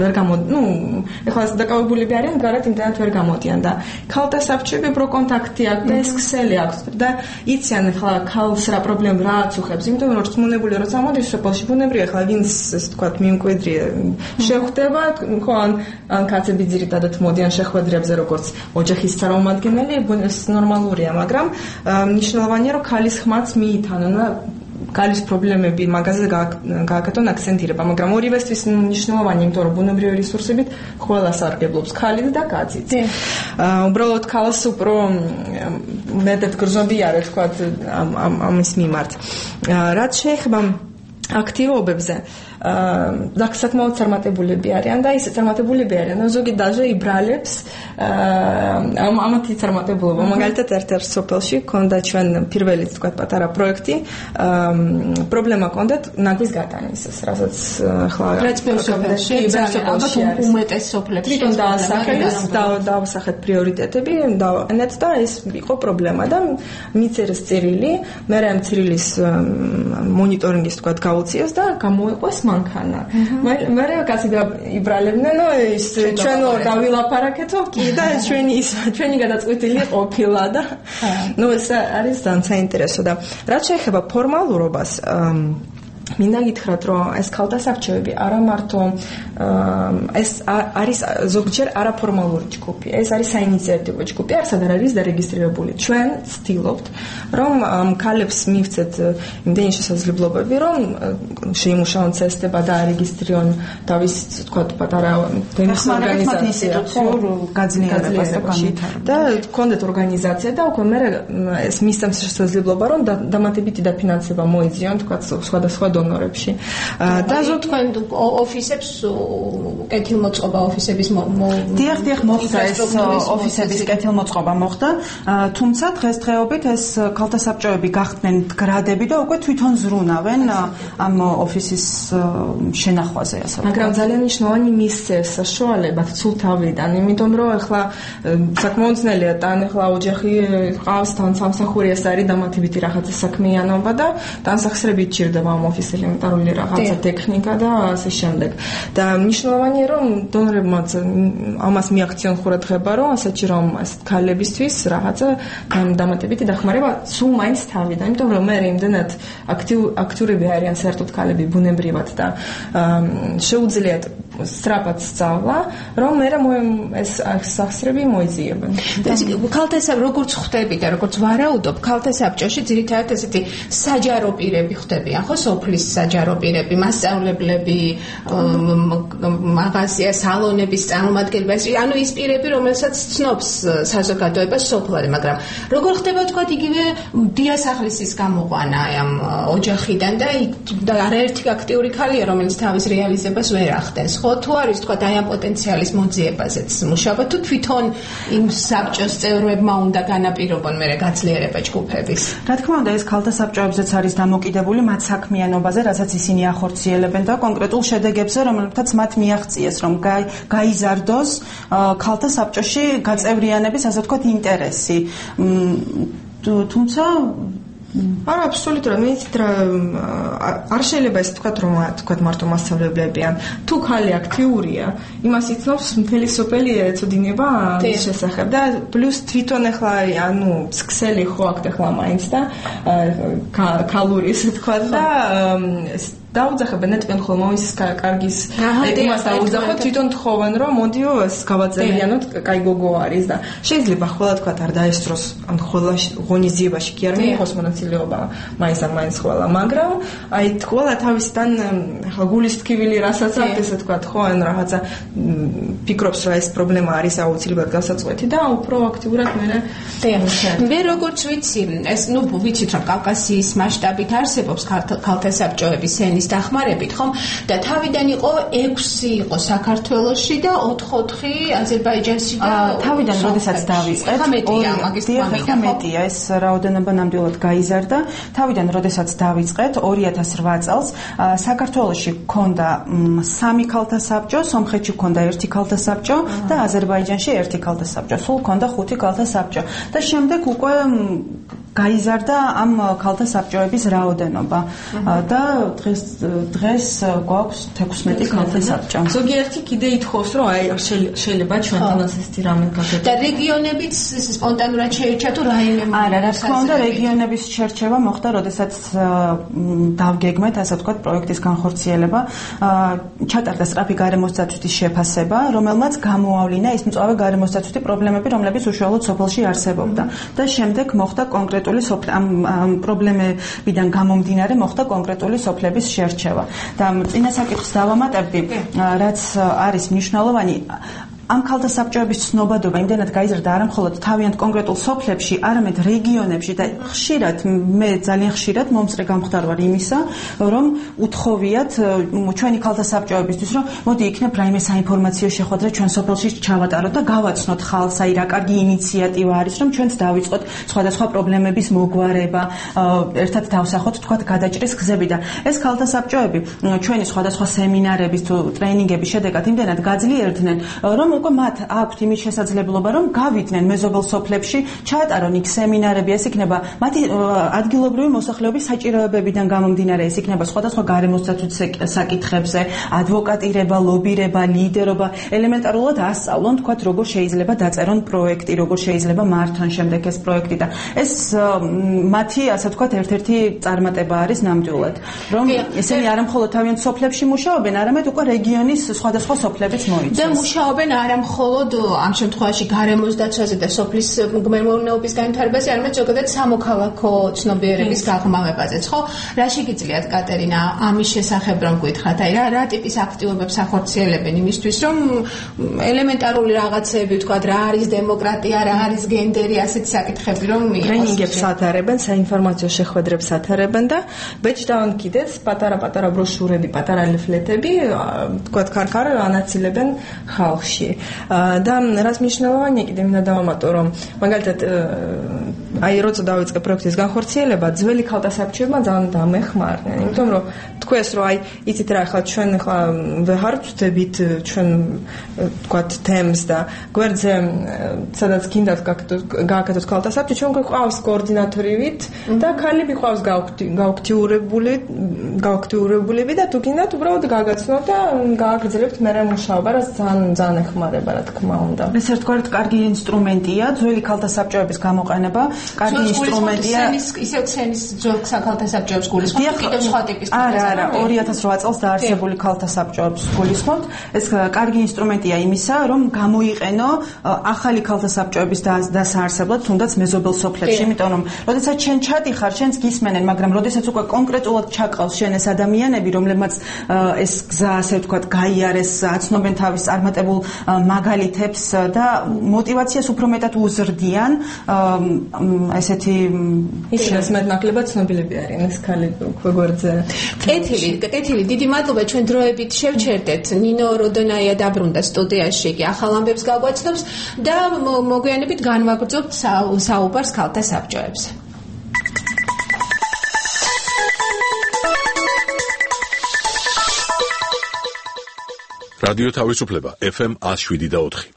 ეხლა დაკავებულები არიან, გარეთ იმდანად ვერ გამოდიან და ქალთა საბჭოები უფრო კონტაქტი აქვს და ეს ქსელი აქვს და იციან ეხლა ქალს რა პრობლემა რა აწუხებს, იმიტომ რომ რწმუნებული როცა მოდის სოფელში ბუნებრივია, ეხლა ვინც ესე თქვათ მიმკვიდრე შეხვდება, ხო ან კაცები ძირითადად მოდიან შეხვედრებზე როგორც ოჯახის წარმომადგენელი, ეს ნორმალურია, მაგრამ მნიშვნელოვანია რომ ქალის ხმაც მიითანონ და ქალის პრობლემები მაგაზე გააკეთონ აქცენტირება, მაგრამ ორივესთვის მნიშვნელოვანია, იმიტომ რომ ბუნებრივი რესურსებით ყველა სარგებლობს, ქალიც და კაციც. უბრალოდ ქალს უფრო მეტად გრძნობიარე, თქვათ, ამის მიმართ. რაც შეეხება აქტივობებზე, საკმაოდ წარმატებულები არიან და ისე წარმატებულები არიან, რომ ზოგი даже იბრალებს ამათი წარმატებულობა. მაგალითად, ერთ-ერთ სოფელში ქონდა ჩვენ პირველი, თქვათ, პატარა პროექტი, პრობლემა ქონდათ ნაგვის გატანის, რასაც ახლა რაც სოფელში, ალბათ უმეტეს სოფლებში თვითონ დაასახეთ პრიორიტეტები, დავაყენეთ და ეს იყო პრობლემა და მიწერეს წირილი, მე ამ წირილის მონიტორინგის, თქვათ, გაუწიეს და გამოიყვეს მანქანა. მე კაცი იბრალებდნენ, ის ჩვენ დავილაპარაკეთო კი და ჩვენი გადაწყვეტილი ყოფილა და ეს არის ძალიან საინტერესო და რაც შეეხება ფორმალურობას, მინდა გითხრათ, რომ ეს ქალთა საბჭოები არა მარტო ეს არის ზოგჯერ არაფორმალური ჯგუფი, ეს არის საინიციატივო ჯგუფი, არასდროს არის დარეგისტრირებული. ჩვენ ვცდილობთ, რომ ქალებს მივცეთ იმდენი შესაძლებლობები, რომ შეიმუშაონ წესდება და არეგისტრირონ თავის, თქვათ, პატარა თემის ორგანიზაციურ გაძლიერებას და გქონდეთ ორგანიზაცია და უკვე მე ეს მისცემს შესაძლებლობა, რომ დამატებითი დაფინანსება მოიძიონ, თქვათ, სხვადასხვა დონორებში. და თქვენ ოფისებს კეთილმოწყობა ოფისების დიახ, მოხდა ეს ოფისების კეთილმოწყობა მოხდა, თუმცა დღესდღეობით ეს ქალთა საბჭოები გახდნენ მდგრადები და უკვე თვითონ ზრუნავენ ამ ოფისის შენახვაზე, ასე ვთქვათ. მაგრამ ძალიან მნიშვნელოვანი მისცეს საშუალებად ცულ თავიდან, იმიტომ რომ ახლა საკმაოდ ძნელია, თან ახლა ოჯახი ყავს, თან სამსახური ეს არის დამატებითი რაღაცა საქმიანობა და თანსახსრებით ჭირდება ამ ოფისებში ელემენტარული რაღაცა ტექნიკა და ასე შემდეგ. და მნიშვნელოვანია რომ დონორებმაც ამას მიაქციონ ყურადღება, რომ ასეთში რომ ქალებისთვის რაღაცა დამატებითი დახმარება სულ მაინც თავიდან, იმიტომ რომ მე იმდენად აქტიურები არიან საერთოდ ქალები ბუნებრივად და შეუძლიათ სწრაფად სწავლა, რომ მე ეს სახსრები მოიძიებენ. ქალთა როგორც ხვდები და როგორც ვარაუდობ, ქალთა საბჭოში ძირითადად ესეთი საჯარო პირები ხვდებიან, ხო, სოფლის საჯარო პირები, მასწავლებლები, მაღაზია, სალონების წარმომადგენლები, ანუ ის პირები, რომელსაც ცნობს საზოგადოება სოფლად, მაგრამ როგორ ხდება თქვა იგივე დიასახლისის გამოყვანა ამ ოჯახიდან და არაერთი აქტიური ქალია, რომელიც თავის რეალიზებას ვერ ახდენს, ხო, თუ არის თქვა აი ამ პოტენციალის მოძიებაზეც მუშაობა, თუ თვითონ იმ საბჭოს წევრებმა უნდა განაპირობონ მერე გაძლიერება ჯგუფების. Რა თქმა უნდა, ეს ქალთა საბჭოებზეც არის დამოკიდებული მათ საქმიანობაზე, რასაც ისინი ახორციელებენ და კონკრეტულ შედეგებზე, რომლებთაც მათ მიაღწიეს, რომ გაიზარდოს ქალთა საბჭოში გაწევრიანების, ასე ვთქვათ, ინტერესი. თუმცა არა, აბსოლუტურად, მე იცით რა, არ შეიძლება ეს თქვა რომ თქვა მარტო მასწავლებლებიან. თუ ქალი აქტიურია, იმას იცნობს მთელი სოფელი ეწოდინება ამის შესახებ და პლუს თვითონ ახლა ანუ ქსელი ხო აქ ახლა მაინც და ქალური ესე თქვა და დაუძახებენ ნეტყვენ ხოლმე ის კარგის იმას დაუძახოთ თვითონ თხოვენ რომ მოდიო ეს გავაწერიანოთ კაი გოგო არის და შეიძლება ხოლმე თქვა არ დაესწროს ან ხოლმე ღონისძიებაში კი არ მიიღოს მონაწილეობა მაინც ხოლმე მაგრამ აი ხოლმე თავისთან ახლა გულის თქივილი რასაც აქვს ესე თქვა ხო ან რაღაცა ფიქრობს რომ ეს პრობლემა არის აუცილებლად გასაწყვეტი და უფრო აქტიურად მე როგორც ვიცი ეს ნუ ვიცით რომ კავკასიის მასშტაბით არსებობს ქალთა საბჭოების ენის დახმარებით, ხომ? და თავიდან იყო 6 იყო საქართველოში და 4 აზერბაიჯანში და თავიდან როდესაც დავიწყეთ, მეტია ეს რაოდენობა ნამდვილად გაიზარდა. თავიდან როდესაც დავიწყეთ 2008 წელს საქართველოში ჰქონდა 3 ქალთა საბჭო, სომხეთში ჰქონდა 1 ქალთა საბჭო და აზერბაიჯანში 1 ქალთა საბჭო. სულ ჰქონდა 5 ქალთა საბჭო. და შემდეგ უკვე გაიზარდა ამ ქალთა საბჭოების რაოდენობა და დღეს გვაქვს 16 ქალთა საბჭო. ზოგიერთი კიდე ითხოვს რომ აი შეიძლება ჩვენთანაც ესეთი რამე გაკეთდეს. და რეგიონებიც სპონტანურად შეირჩა თუ რაიონები? არა, რა თქმა უნდა, რეგიონების შერჩევა მოხდა, როდესაც დავგეგმეთ, ასე ვთქვათ, პროექტის განხორციელება, ჩატარდა სწრაფი გარემოსდაცვითი შეფასება, რომელმაც გამოავლინა ის მწვავე გარემოსდაცვითი პრობლემები, რომლებიც უშუალოდ სოფელში არსებობდა. და შემდეგ მოხდა კონკრეტული ამ პრობლემებიდან გამომდინარე მოხდა კონკრეტული სოფლების შერჩევა. და წინა საკითხს დავამატებდი, რაც არის მნიშვნელოვანი ამ ქალთა საბჭოების ცნობადობა იმდენად გაიზარდა არა მხოლოდ თავიანთ კონკრეტულ სოფლებში, არამედ რეგიონებში და ხშირად მე ძალიან ხშირად მომსწრე გამხდარ იმისა, რომ უთხოვიათ ჩვენი ქალთა საბჭოებისთვის, რომ მოდი იქნებ რაიმე საინფორმაციო შეხვედრა ჩვენ სოფელში ჩავატაროთ და გავაცნოთ ხალხს, აი რა კარგი ინიციატივა არის, რომ ჩვენც დავიწყოთ სხვადასხვა პრობლემების მოგვარება, ერთად დავსახოთ თქვათ გადაჭრის გზები და ეს ქალთა საბჭოები ჩვენი სხვადასხვა სემინარების თუ ტრეინინგების შედეგად იმდენად გაძლიერდნენ, რომ უკვე მათ აქვთ იმის შესაძლებლობა, რომ გავიდნენ მეზობელ სოფლებში, ჩაატარონ იქ სემინარები, ეს იქნება მათი ადგილობრივი მოსახლეობის საჭიროებებიდან გამომდინარე, ეს იქნება სხვადასხვა გარემოსდაცვით საკითხებზე, ადვოკატირება, ლობირება, ლიდერობა, ელემენტარულად ასწავლონ, თქვათ, როგორ შეიძლება დაწერონ პროექტი, როგორ შეიძლება მართონ შემდეგ ეს პროექტი და ეს მათი, ასე ვთქვათ, ერთ-ერთი წარმატება არის ნამდვილად, რომ ესენი არა მხოლოდ თავიანთ სოფლებში მუშაობენ, არამედ უკვე რეგიონის სხვადასხვა სოფლებიც მოიცავს. და მუშაობენ არა მხოლოდ ამ შემთხვევაში გარემოსდაცვაზე და სოფლის მგმირმოებების განვითარებაზე, არამედ ზოგადად სამოქალაქო ცნობიერების გაღრმავებაზეც, ხო? რა შეგიძლიათ კატერინა ამის შესახებ რომ გითხრათ? აი რა ტიპის აქტივობებს ახორციელებენ იმისთვის, რომ ელემენტარული რაღაცები, თქვა რა არის დემოკრატია, რა არის გენდერი, ასეთი საკითხები რომ ტრეინინგებს ატარებენ, საინფორმაციო შეხვედრებს ატარებენ და ბეჭდავენ კიდეც პატარა-პატარა ბროშურები, პატარა ლეფლეტები, თქვა ქარ-ქარ ანაცილებენ ხალხში. და რაც მნიშვნელოვანია კიდე მინდა დავამატო, რომ მაგალითად აი როცა დავიწყე პროექტის განხორციელება, ძველი ქალთა საბჭოებმა ძალიან დამეხმარნენ, იმიტომ რომ თქვეს რომ აი იცით რა, ახლა ჩვენ ახლა ვეღარ ვწდებით ჩვენ ვთქვათ თემს და გვერდზე სადაც გინდათ გააკეთოთ ქალთა საბჭო, ჩვენ გვყავს კოორდინატორივით და ქალები ყავს გააქტიურებულები და თუ გინდათ უბრალოდ გაგაცნოთ და გააგრძელებთ მერე მუშაობა, რაც ძალიან ეხმარება, რა თქმა უნდა. ეს ერთგვარად კარგი ინსტრუმენტია, ძველი ქალთა საბჭოების გამოყენება, კარგი ინსტრუმენტია. ისევ ცენის ძველ ქალთა საბჭოებს გულისხმობთ, კიდევ სხვა ტიპის ქალთა არა, 2008 წელს დაარსებული ქალთა საბჭოებს გულისხმობთ. ეს კარგი ინსტრუმენტია იმისა, რომ გამოიყენო ახალი ქალთა საბჭოების დასაარსებლად, თუნდაც მეზობელ სოფლებში, იმიტომ რომ როდესაც შენ ჩადიხარ, შენს გისმენენ, მაგრამ როდესაც უკვე კონკრეტულად ჩაყავს შენ ეს ადამიანები, რომლებმაც ეს გზა, ასე ვთქვათ, გაიარეს, აცნობენ თავის წარმატებულ მაგალითებს და мотиваციას უფრო მეტად უზრდიან ესეთი ისინი მეტნაკლებად ცნობილები არიან ეს ქალი გვერდზე. კეთილი, დიდი მადლობა, ჩვენ დროებით შევჩერდეთ. ნინო როდონაია დაბრუნდა სტუდიაში, კი ახალ ამბებს გაგვაცნობს და მოგვიანებით განვაგრძობთ საუბარს ქალთა საბჭოებზე. რადიო თავისუფლება FM 107.4.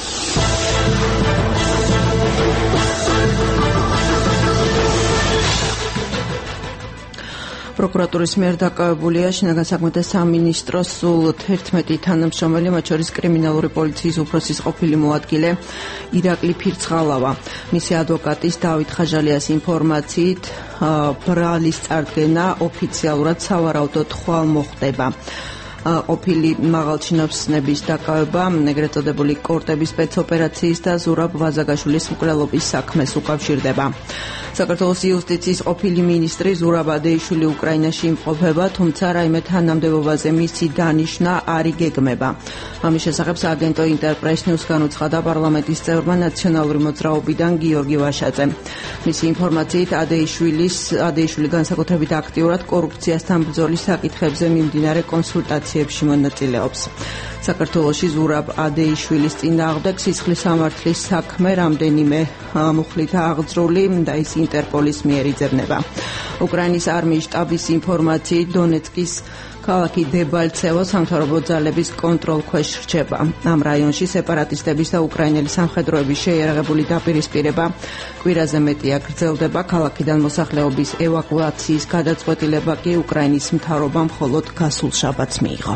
პროკურატურის მიერ დაკავებულია შინაგან საქმეთა სამინისტროს სულ 11 თანამშრომელი, მათ შორის კრიმინალური პოლიციის უფროსის ყოფილი მოადგილე ირაკლი ფირცხალავა. მისი ადვოკატის დავით ხაჟალიას ინფორმაციით, ბრალის წარდგენა ოფიციალურად სავარაუდოდ ხვალ მოხდება. ყოფილი მაღალჩინოსნების დაკავება ეგრეთ წოდებული კორტების სპეცოპერაციის და ზურაბ ვაზაგაშვილის მკვლელობის საქმეს უკავშირდება. საქართველოს იუსტიციის ყოფილი მინისტრი ზურაბ ადეიშვილი უკრაინაში იმყოფება, თუმცა რაიმე თანამდებობაზე მისი დანიშვნა არ იგეგმება. ამის შესახებ სააგენტო ინტერპრეს ნიუს განუცხადა პარლამენტის წევრმა ნაციონალური მოძრაობიდან გიორგი ვაშაძემ. მისი ინფორმაციით ადეიშვილი განსაკუთრებით აქტიურად კორუფციასთან ბრძოლის საკითხებზე მიმდინარე კონსულტაციებში მონაწილეობს. საქართველოში ზურაბ ადეიშვილის წინააღმდეგ სისხლის სამართლის საქმე რამდენიმე მუხლით აღძრული და ის ინტერპოლის მიერ იძებნება. უკრაინის არმიის შტაბის ინფორმაციით დონეცკის ქალაქი დებალცევო სამთავრობო ძალების კონტროლქვეშ რჩება. ამ რაიონში სეპარატისტების და უკრაინელი სამხედროების შეიარაღებული დაპირისპირება კვირაზე მეტია გრძელდება. ქალაქიდან მოსახლეობის ევაკუაციის გადაწყვეტილება კი უკრაინის მთავრობამ მხოლოდ გასულ შაბათს მიიღო.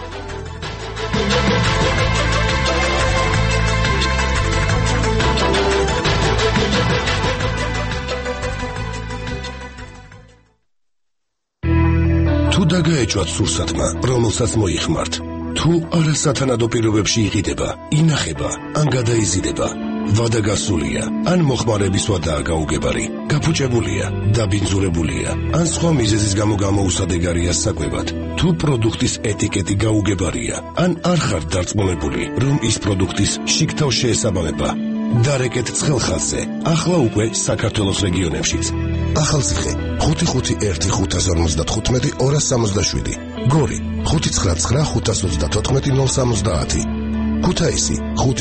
დაგაეჭვათ სურსათმა, რომელსაც მოიხმართ. თუ არასათანადო პირობებში იყიდება, ინახება, ან გადაიზიდება, ვადა გასულია, ან მოხმარების ვადაა გაუგებარი, გაფუჭებულია, დაბინძურებულია, ან სხვა მიზეზის გამო გამოუსადეგარია საკვებად. თუ პროდუქტის ეტიკეტი გაუგებარია, ან არ ხართ დარწმუნებული, რომ ის პროდუქტის შიგთავ შეესაბამება, დარეკეთ ცხელხაზზე, ახლა უკვე საქართველოს რეგიონებშიც. ახალციხე 551555277 გორი 599524070 ქუთაისი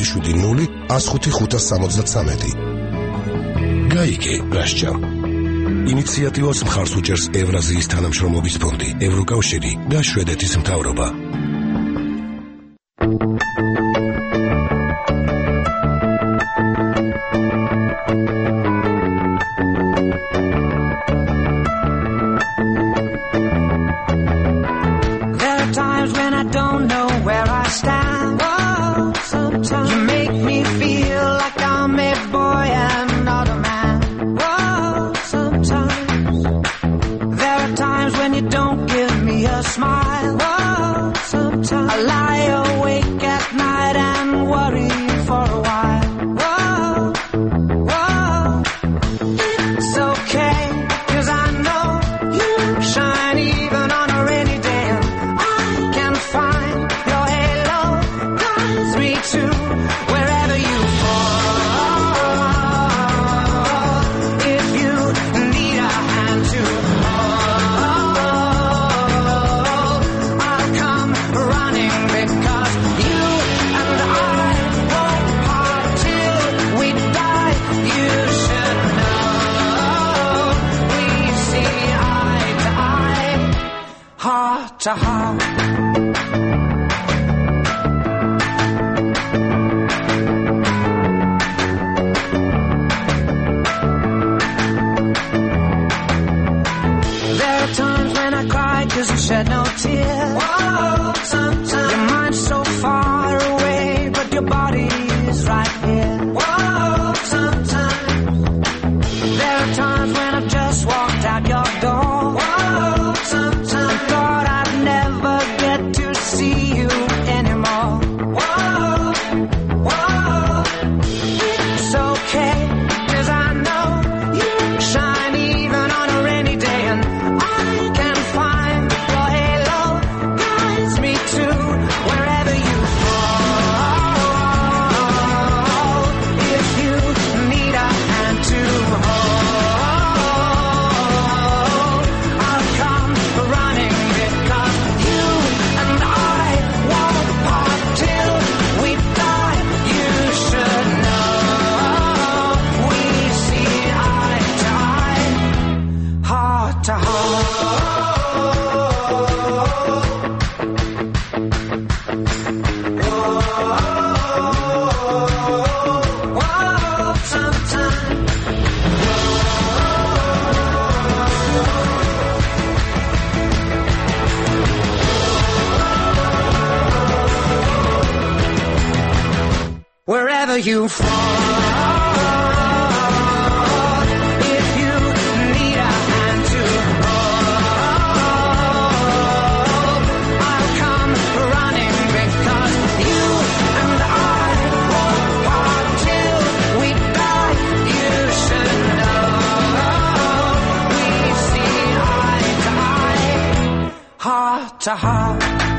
570155573 გაიგე გასჭა ინიციატივას მხარს უჭერს ევრაზიის თანამშრომლობის ფონდი, ევროკავშირი და შვედეთის მთავრობა. wherever you fall. If you need a hand to hold, I'll come running because you and I won't part till we die. You should know we see eye to eye, heart to heart.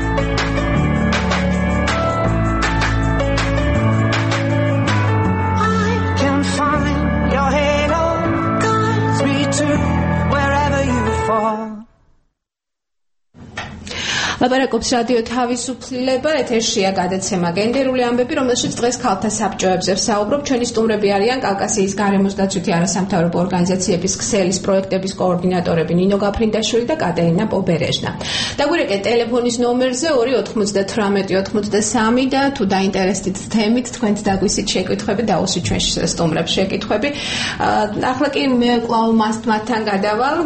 ლაპარაკობს რადიო თავისუფლება, ეთერშია გადაცემა გენდერული ამბები, რომელშიც დღეს ქალთა საბჭოებზე ვსაუბრობ. ჩვენი სტუმრები არიან კავკასიის გარემოსდაცვითი არასამთავრობო ორგანიზაციების ქსელის პროექტების კოორდინატორები ნინო გაფრინდაშვილი და კატერინა პობერეჟნა. დაგვირეკეთ ტელეფონის ნომერზე 298-93 და თუ დაინტერესდით თემით, თქვენც დაგვისით შეკითხვები და უსვით ჩვენ სტუმრებს შეკითხვები. ახლა კი მე კვლავ მასთან გადავალ.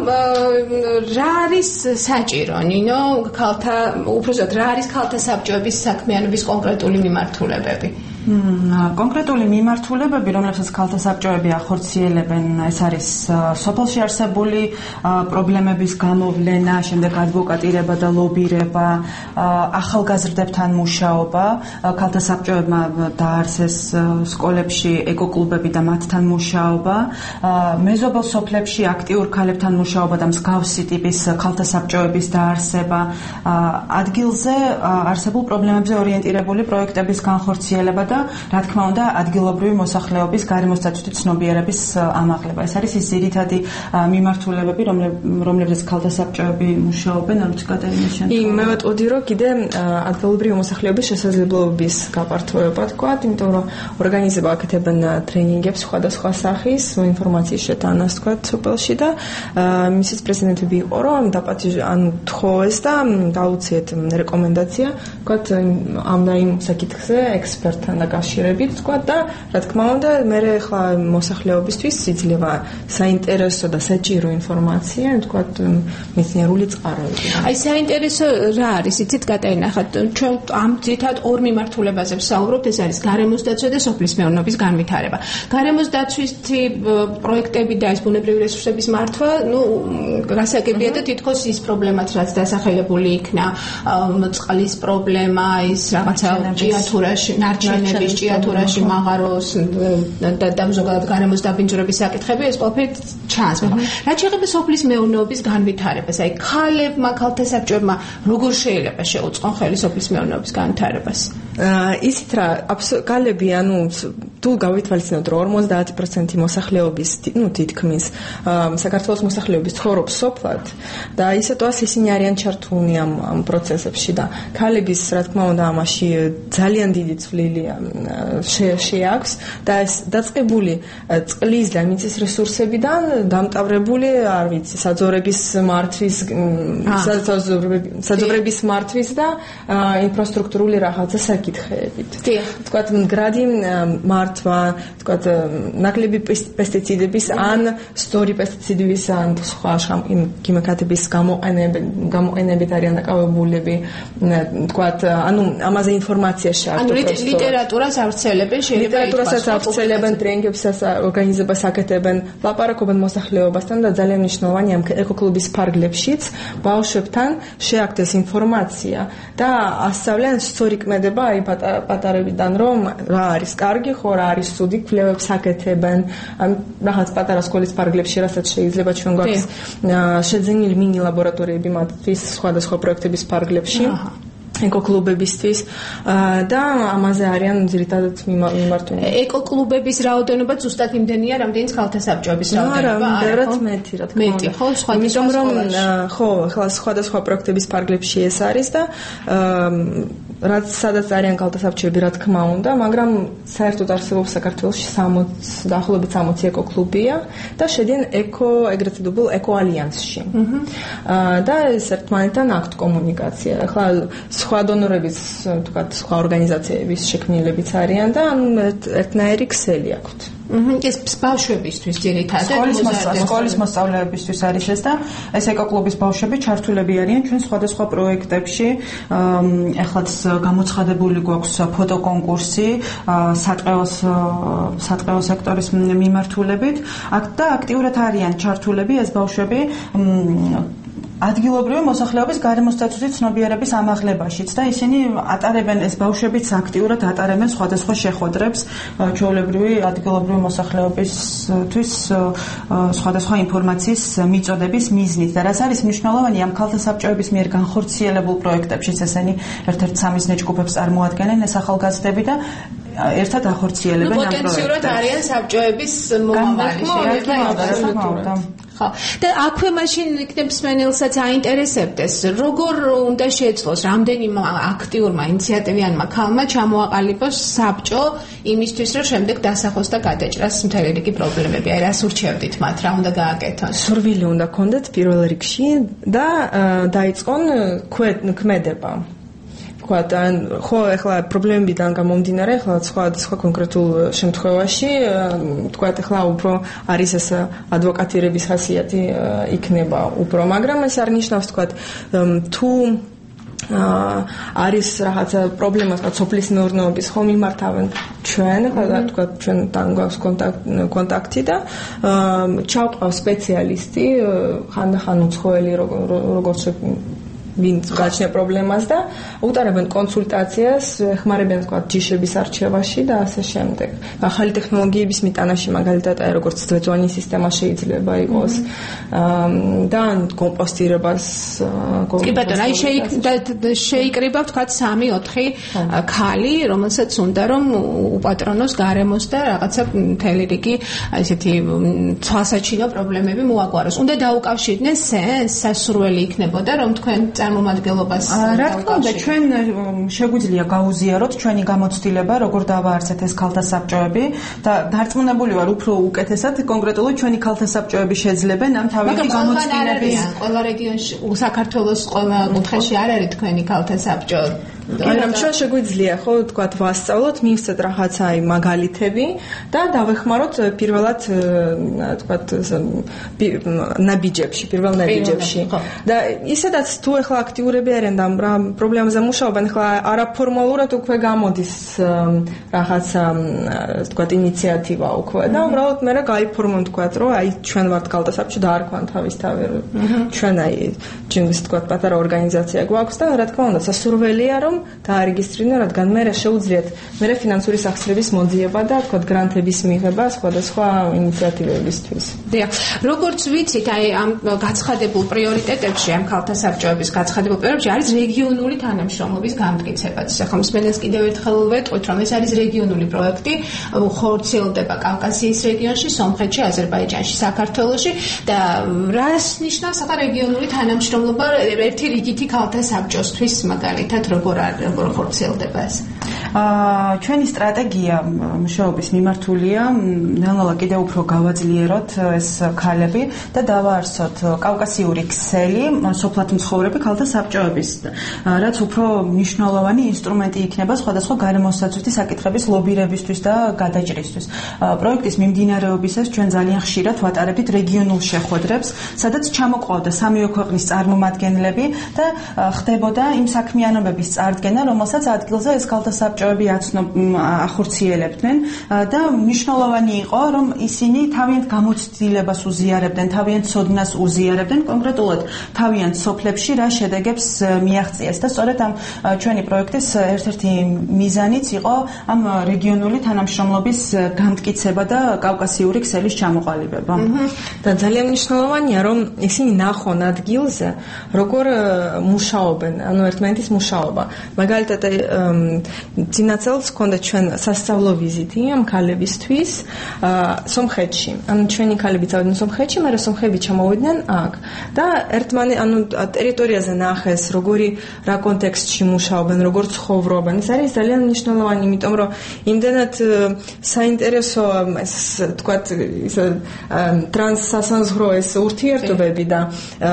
რა არის საჭირო, ნინო, ქალთა უბრალოდ რა არის ქალთა საბჭოების საქმიანობის კონკრეტული მიმართულებები? კონკრეტული მიმართულებები, რომლებსაც ქალთა საბჭოები ახორციელებენ, ეს არის სოფელში არსებული პრობლემების გამოვლენა, შემდეგ ადვოკატირება და ლობირება, ახალგაზრდებთან მუშაობა, ქალთა საბჭოებმა დაარსეს სკოლებში ეკოკლუბები და მათთან მუშაობა, მეზობელ სოფლებში აქტიურ ქალებთან მუშაობა და მსგავსი ტიპის ქალთა საბჭოების დაარსება, ადგილზე არსებულ პრობლემებზე ორიენტირებული პროექტების განხორციელება და რა თქმა უნდა ადგილობრივი მოსახლეობის გარემოსდაცვითი ცნობიერების ამაღლება. ეს არის ის ძირითადი მიმართულებები, რომლებზეც ქალთა საბჭოები მუშაობენ, როგორც კატერინა შენ. მე ვეტყოდი, რომ კიდე ადგილობრივი მოსახლეობის შესაძლებლობების გაპართოება თქვა, იმიტომ რომ ორგანიზება აკეთებენ ტრენინგებს სხვადასხვა სახის, ინფორმაციის შეტანას თქვა სოფელში და მისის პრეზიდენტები იყო, რომ თხოვეს და გაუწიეთ რეკომენდაცია, თქვა ამ და იმ საკითხზე ექსპერტთან დაკავშირებით, თქვა და რა თქმა უნდა, მე ახლა მოსახლეობისთვის იძლევა საინტერესო და საჭირო ინფორმაცია, თქვა მეცნიერული წყაროები. აი საინტერესო რა არის, იცით კატერინა, ხა ჩვენ ამ ძირითადად ორ მიმართულებაზე ვსაუბრობთ, ეს არის გარემოსდაცვა და სოფლის მეურნეობის განვითარება. გარემოსდაცვითი პროექტები და ეს ბუნებრივი რესურსების მართვა, გასაგებია და თითქოს ის პრობლემაც, რაც დასახელებული იქნა, წყლის პრობლემა, ის რაღაცა ჭიათურაში, ნარჩენების ჭიათურაში მაღაროს და ზოგადად გარემოს დაბინძურების საკითხები, ეს ყველაფერი ჩანს. რაც შეეხება სოფლის მეურნეობის განვითარებას, აი ქალებმა, ქალთა საბჭოებმა როგორ შეიძლება შეუწყონ ხელი სოფლის მეურნეობის განვითარებას? ისიც რა, ქალები, თუ გავითვალისწინოთ, რომ 50% მოსახლეობის, თითქმის საქართველოს მოსახლეობის ცხოვრობს სოფლად და ისეთვას ისინი არიან ჩართულნი ამ პროცესებში და ქალების, რა თქმა უნდა, ამაში ძალიან დიდი წვლილი შეაქვს და ეს დაწყებული წყლის და მიწის რესურსებიდან დამტავრებული, არ ვიცი, საძოვრების მართვის და ინფრასტრუქტურული რაღაცა საკითხებით. თქვათ, მდგრადი მართვა, თქვათ, ნაკლები პესტიციდების ან სწორი პესტიციდების ან სხვა ქიმიკატების გამოყენებით არიან დაკავებულები, თქვათ, ამაზე ინფორმაცია შეარჩევს. ლიტერატურას ავრცელებენ, ლიტერატურასაც ავრცელებენ, ტრენინგებსაც ორგანიზებას აკეთებენ, ლაპარაკობენ მოსახლეობასთან და ძალიან მნიშვნელოვანია ამ ეკოკლუბის ფარგლებშიც ბავშვებთან შეაქდეს ინფორმაცია და ასწავლენ სწორი კმედება, აი პატარებიდან, რომ რა არის კარგი, ხო რა არის ცუდი, კვლევებს აკეთებენ, რაღაც პატარა სკოლის ფარგლებში, რასაც შეიძლება ჩვენ გვაქვს შეძენილი მინი ლაბორატორიები მათთვის სხვადასხვა პროექტების ფარგლებში. ეკოკლუბებისთვის და ამაზე არიან ძირითადად მიმართულები. ეკოკლუბების რაოდენობა ზუსტად იმდენია, რამდენიც ქალთა საბჭოების რაოდენობა. არა, მეტი, რა თქმა უნდა. ხო, სხვადასხვა პროექტების ფარგლებში ეს არის და რაც სადაც არიან ქალთა საბჭოები, რა თქმა უნდა, მაგრამ საერთოდ არსებობს საქართველოში 60 დაახლოებით 60 ეკოკლუბია და შედიან ეგრეთ წოდებულ ეკოალიანსში. და ეს ერთმანეთთან აქვთ კომუნიკაცია. ახლა სხვა დონორების, თქვათ, სხვა ორგანიზაციების შექმნილებიც არიან და ერთნაირი ქსელი აქვთ. ეს ბავშვებისთვის ძირითადად სკოლის მოსწავლეებისთვის არის ეს და ეს ეკოკლუბის ბავშვები ჩართულები არიან ჩვენ სხვადასხვა პროექტებში. ეხლაც გამოცხადებული გვაქვს ფოტოკონკურსი სატყეო სექტორის მიმართულებით. და აქტიურად არიან ჩართულები ეს ბავშვები ადგილობრივი მოსახლეობის გარემოსდაცვითი ცნობიერების ამაღლებაშიც და ისინი ატარებენ ეს ბავშვებიც აქტიურად ატარებენ სხვადასხვა შეხვედრებს ჩვეულებრივი ადგილობრივი მოსახლეობისთვის სხვადასხვა ინფორმაციის მიწოდების მიზნით და რაც არის მნიშვნელოვანი ამ ქალთა საბჭოების მიერ განხორციელებულ პროექტებშიც ესენი ერთ-ერთ სამიზნე ჯგუფებს წარმოადგენენ ეს ახალგაზრდები და ერთად ახორციელებენ ამ პროექტებს. პოტენციურად არიან საბჭოების მომავალი შეადგინა. და აქვე მაშინ იქნებ მსმენელსაც აინტერესებდეს როგორ უნდა შეძლოს რამდენიმე აქტიურმა ინიციატივიანმა ქალმა ჩამოაყალიბოს საბჭო იმისთვის რომ შემდეგ დასახოს და გადაჭრას მთელი რიგი პრობლემები. აი რას ურჩევდით მათ რა უნდა გააკეთონ? სურვილი უნდა კონდეთ პირველ რიგში და დაიწყონ ქმედება. ხო, ეხლა პრობლემებიდან გამომდინარე, ეხლა სხვა კონკრეტულ შემთხვევაში, თქვათ, ეხლა უფრო არის ეს ადვოკატირების ხასიათი იქნება უფრო, მაგრამ ეს არ ნიშნავს, თქვათ, თუ არის რაღაცა პრობლემა, თქვათ, სოფლის მეურნეობის ხომ იმართავენ ჩვენ, თქვათ, ჩვენთან გვაქვს კონტაქტი და ჩავყავ სპეციალისტი, ხანდახან უცხოელი როგორც ვინც გაჩნია პრობლემას და უტარებენ კონსულტაციას, ეხმარებიან თქვათ ჯიშების არჩევაში და ასე შემდეგ. ახალი ტექნოლოგიების მიტანაში მაგალითად აი როგორც ძველი სისტემა შეიძლება იყოს და კომპოსტირებას კი ბატონო, აი შეიკრიბა თქვათ 3-4 ქალი, რომელსაც უნდა რომ უპატრონოს გარემოს და რაღაცა მთელი რიგი ესეთი თვალსაჩინო პრობლემები მოაგვაროს. უნდა დაუკავშირდნენ სენს, სასურველი იქნებოდა რომ თქვენ წარმომადგენლობას რა თქმა უნდა ჩვენ შეგვიძლია გაუზიაროთ ჩვენი გამოცდილება როგორ დავაარსეთ ეს ქალთა საბჭოები და დარწმუნებული ვარ უფრო უკეთესად კონკრეტულად ჩვენი ქალთა საბჭოები შეძლებენ ამ თავისი გამოცდილების ყველა რეგიონში საქართველოს ყველა კუთხეში არ არის თქვენი ქალთა საბჭო მაგრამ ჩვენ შეგვიძლია ხო თქვათ ვასწავლოთ მივსცეთ რაღაცა აი მაგალითები და დავეხმაროთ პირველად თქვათ ნაბიჯებში პირველ ნაბიჯებში და ისედაც თუ ახლა აქტიურები არიან და რა პრობლემაზე მუშაობენ ახლა არაფორმალურად უკვე გამოდის რაღაცა თქვათ ინიციატივა უკვე და უბრალოდ მე რა გაიფორმონ თქვათ რომ აი ჩვენ ვართ ქალთა საბჭო და არ ქვან თავისთავად ჩვენ აი ჯინგის თქვათ პატარა ორგანიზაცია გვაქვს და რა თქმა უნდა სასურველია რომ დაარეგისტრირდნენ, რადგან მე შეუძლიათ მე ფინანსური სახსრების მოძიება და თქვათ გრანტების მიღება სხვადასხვა ინიციატივებისთვის. დიახ, როგორც ვიცით, აი ამ გაცხადებულ პრიორიტეტებში, ამ ქალთა საბჭოების გაცხადებულ პრიორიტეტებში არის რეგიონული თანამშრომლობის გამტკიცებაც. ახლა მსმენელს კიდევ ერთხელ ვეტყვით, რომ ეს არის რეგიონული პროექტი, ხორციელდება კავკასიის რეგიონში, სომხეთში, აზერბაიჯანში, საქართველოში და რას ნიშნავს ახლა რეგიონული თანამშრომლობა ერთი რიგითი ქალთა საბჭოსთვის მაგალითად როგორ ხორციელდება ეს? ჩვენი სტრატეგია მუშაობის მიმართულია ნელა კიდევ უფრო გავაძლიეროთ ეს ქალები და დავაარსოთ კავკასიური ქსელი სოფლად მცხოვრები ქალთა საბჭოების რაც უფრო მნიშვნელოვანი ინსტრუმენტი იქნება სხვადასხვა გარემოსდაცვითი საკითხების ლობირებისთვის და გადაჭრისთვის. პროექტის მიმდინარეობისას ჩვენ ძალიან ხშირად ვატარებთ რეგიონულ შეხვედრებს, სადაც ჩამოყვავდა სამივე ქვეყნის წარმომადგენლები და ხდებოდა იმ საქმიანობების წარდგენა, რომელსაც ადგილზე ეს ქალთა საბჭოები ახორციელებდნენ და მნიშვნელოვანი იყო, რომ ისინი თავიანთ გამოცდილებას უზიარებდნენ, თავიანთ ცოდნას უზიარებდნენ, კონკრეტულად თავიანთ სოფლებში რა შედეგებს მიაღწიეს და სწორედ ამ ჩვენი პროექტის ერთ-ერთი მიზანიც იყო ამ რეგიონული თანამშრომლობის გამტკიცება და კავკასიური ქსელის ჩამოყალიბება. და ძალიან მნიშვნელოვანია, რომ ისინი ნახონ ადგილზე, როგორ მუშაობენ, ანუ ერთმანეთის მუშაობა. მაგალითად წინაწელს ჰქონდა ჩვენ სასწავლო ვიზიტი ამ ქალებისთვის სომხეთში. ანუ ჩვენი ქალები წავიდნენ სომხეთში, მაგრამ სომხები ჩამოვიდნენ აქ. და ანუ ტერიტორიაზე ნახეს, როგორი რა კონტექსტში მუშაობენ, როგორ ცხოვრობენ. ეს არის ძალიან მნიშვნელოვანი, იმიტომ რომ იმდენად საინტერესო ეს თქვათ ის ტრანსსასაზღვრო ეს ურთიერთობები და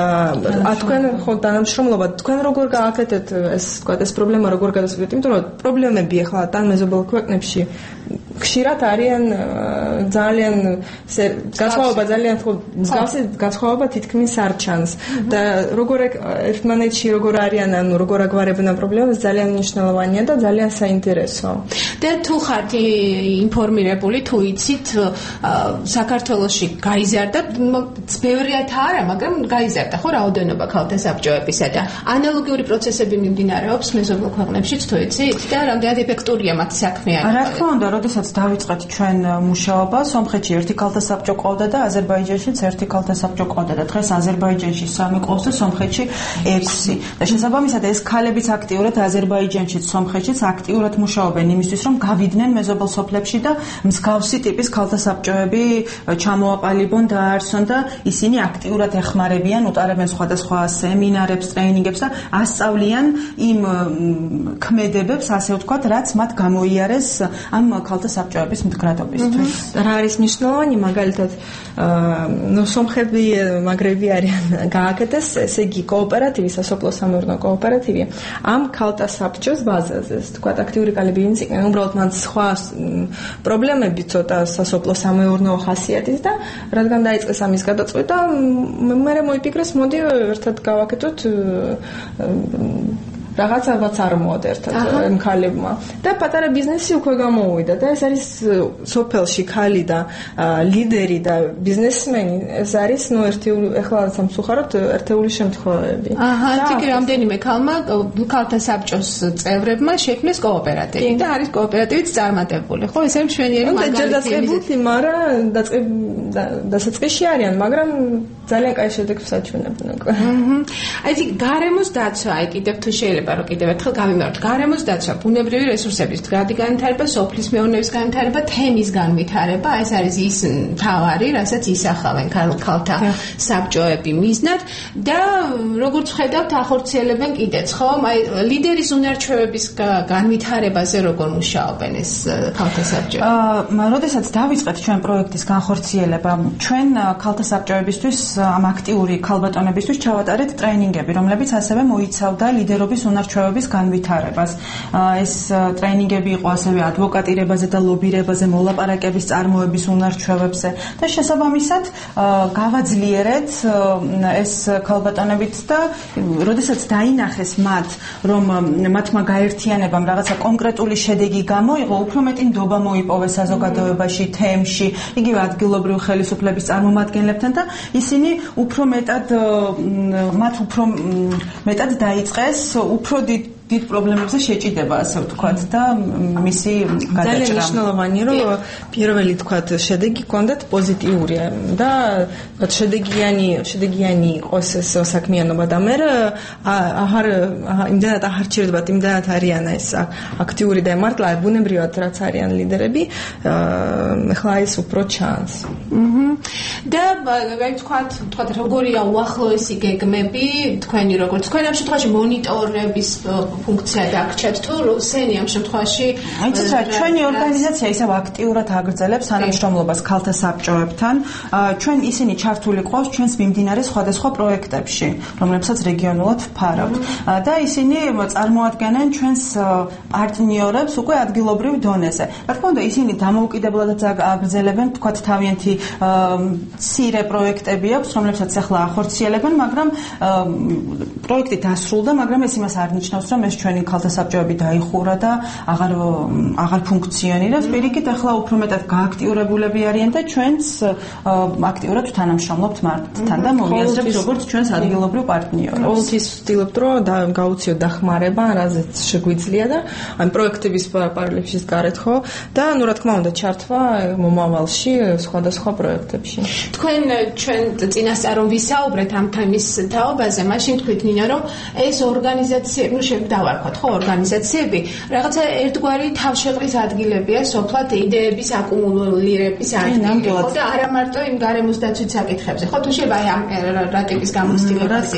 თქვენ ხო თანამშრომლობა თქვენ როგორ გააკეთეთ ეს თქვათ ეს პრობლემა როგორ გადასვიდეთ, იმიტომ რომ პრობლემები ახლა თან მეზობელ ქვეყნებში ხშირად არიან ძალიან გასხვავება ძალიან მსგავსი გასხვავება თითქმის არ ჩანს და როგორ ერთმანეთში როგორ არიან ანუ როგორ აგვარებენ პრობლემას ძალიან მნიშვნელოვანია და ძალიან საინტერესოა. და თუ ხართ ინფორმირებული თუ იცით საქართველოში გაიზარდა ბევრიათ არა მაგრამ გაიზარდა ხო რაოდენობა ქალთა საბჭოებისა და ანალოგიური პროცესები მიმდინარეობს მეზობელ ქვეყნებშიც თუ იცით და რამდენად ეფექტურია მათი საქმიანობა. რა თქმა უნდა, როდესაც დავიწყეთ ჩვენ მუშაობა, სომხეთში ერთი ქალთა საბჭო ყავდა და აზერბაიჯანშიც ერთი ქალთა საბჭო ყავდა და დღეს აზერბაიჯანში 3 ყავს და სომხეთში 6. და შესაბამისად ეს ქალებიც აქტიურად აზერბაიჯანშიც, სომხეთშიც აქტიურად მუშაობენ იმისთვის, რომ გავიდნენ მეზობელ სოფლებში და მსგავსი ტიპის ქალთა საბჭოები ჩამოაყალიბონ, დაარსონ და ისინი აქტიურად ეხმარებიან, უტარებენ სხვადასხვა სემინარებს, ტრეინინგებს და ასწავლიან იმ ქმედებებს, ასე ვთქვათ, რაც მათ გამოიარეს ამ ქალთა საბჭოების მდგრადობისთვის. რა არის მნიშვნელოვანი, მაგალითად, სომხები, მაგრები არიან გააკეთეს, ესე იგი კოოპერატივი, სასოფლო სამეურნეო კოოპერატივი ამ ქალთა საბჭოს ბაზაზე, ვთქვათ, აქტიური კალები იმციკლენ, უბრალოდ მან სხვა პრობლემები ცოტა სასოფლო სამეურნეო ხასიათის და რადგან დაიწყეს ამის გადაწყვეტა, მე მოიფიქრეს, მოდი ერთად გავაკეთოთ რაღაცაც არ მოვად ერთად ქალებმა და პატარა ბიზნესი უკვე გამოვიდა და ეს არის სოფელში ქალი და ლიდერი და ბიზნესმენი ეს არის ახლა სამსუხაროდ ერთეული შემთხვევები. თიკი რამდენიმე ქალთა საბჭოს წევრებმა შექმნეს კოოპერატივი და არის კოოპერატივიც წარმატებული. ხო, ეს არის მშვენიერი მაგალითი, მაგრამ დასაწყისში არიან, მაგრამ ძალიან კაი შედეგს აჩვენებენ უკვე. აი თი გარემოს დაცვა, აი კიდევ თუ შეიძლება რომ კიდევ ერთხელ გავიმეოროთ, გარემოს დაცვა, ბუნებრივი რესურსების მდგრადი განვითარება, სოფლის მეურნეობის განვითარება, თემის განვითარება, ეს არის ის მთავარი, რასაც ისახავენ ქალთა საბჭოები მიზნად და როგორც ხედავთ, ახორციელებენ კიდეც, ხო? აი ლიდერის უნარჩვევების განვითარებაზე როგორ მუშაობენ ეს ქალთა საბჭოები? როდესაც დავიწყეთ ჩვენ პროექტის განხორციელება, ჩვენ ქალთა საბჭოებისთვის ამ აქტიური ქალბატონებისთვის ჩავატარეთ ტრეინინგები, რომლებიც ასევე მოიცავდა ლიდერობის უნარჩვევების განვითარებას. ეს ტრეინინგები იყო ასევე ადვოკატირებაზე და ლობირებაზე, მოლაპარაკების წარმოების უნარჩვევებზე და შესაბამისად გავაძლიერეთ ეს ქალბატონებით და როდესაც დაინახეს მათ, რომ მათმა გაერთიანებამ რაღაცა კონკრეტული შედეგი გამოიღო, უფრო მეტი ნდობა მოიპოვეს საზოგადოებაში, თემში, იგივე ადგილობრივ ხელისუფლების წარმომადგენლებთან და ისინი უფრო მეტად დაიწყეს უფრო დიდ პრობლემებზე შეჭიდება, ასე ვთქვათ და მისი გადაჭრა. ძალიან მნიშვნელოვანია, რომ პირველი თქვათ შედეგი კონდეთ პოზიტიურია და შედეგიანი იყოს ეს საქმიანობა და მე იმდანად აღარჩევდებათ, იმდანად არიან ეს აქტიური და მართლა ბუნებრივად რაც არიან ლიდერები, ახლა ის უფრო ჩანს. და აი თქვათ როგორია უახლოესი გეგმები, თქვენი როგორც თქვენ ამ შემთხვევაში მონიტორების ფუნქცია დაგჭერთ თუ სენი ამ შემთხვევაში აიცით რა ჩვენი ორგანიზაცია ისევ აქტიურად აგრძელებს თანამშრომლობას ქალთა საბჭოებთან ჩვენ ისინი ჩართული ყავს ჩვენს მიმდინარე სხვადასხვა პროექტებში რომლებსაც რეგიონულად ვფარავთ და ისინი წარმოადგენენ ჩვენს პარტნიორებს უკვე ადგილობრივ დონეზე რა თქმა უნდა ისინი დამოუკიდებლადაც აგრძელებენ თქვათ თავიანთი მცირე პროექტები აქვს რომლებსაც ახლა ახორციელებენ მაგრამ პროექტი დასრულდა მაგრამ ეს იმას არ ნიშნავს რომ ეს ჩვენი ქალთა საბჭოები დაიხურა და აღარ ფუნქციონირებს. პირიქით ახლა უფრო მეტად გააქტიურებულები არიან და ჩვენს აქტიურად თანამშრომლობთ მართთან და მოვიაზრებთ როგორც ჩვენს ადგილობრივ პარტნიორებს. ყოველთვის ვცდილობთ რომ გავუციოთ დახმარება, რაზეც შეგვიძლია და ამ პროექტების პარალელშიც გარეთ ხო და ნუ რა თქმა უნდა ჩართვა მომავალში სხვადასხვა პროექტებში. თქვენ ჩვენ წინასწარ რომ ვისაუბრეთ ამ თემის თაობაზე, მაშინ თქვით ნინა რომ ეს ორგანიზაციები დავარქვათ ხო ორგანიზაციები რაღაცა ერთგვარი თავშეყრის ადგილებია სოფლად იდეების აკუმულირების ადგილი ხო და არა მარტო იმ გარემოს დაცვის საკითხებზე ხო თუ შეიძლება ამ რა ტიპის გამოცდილებაზე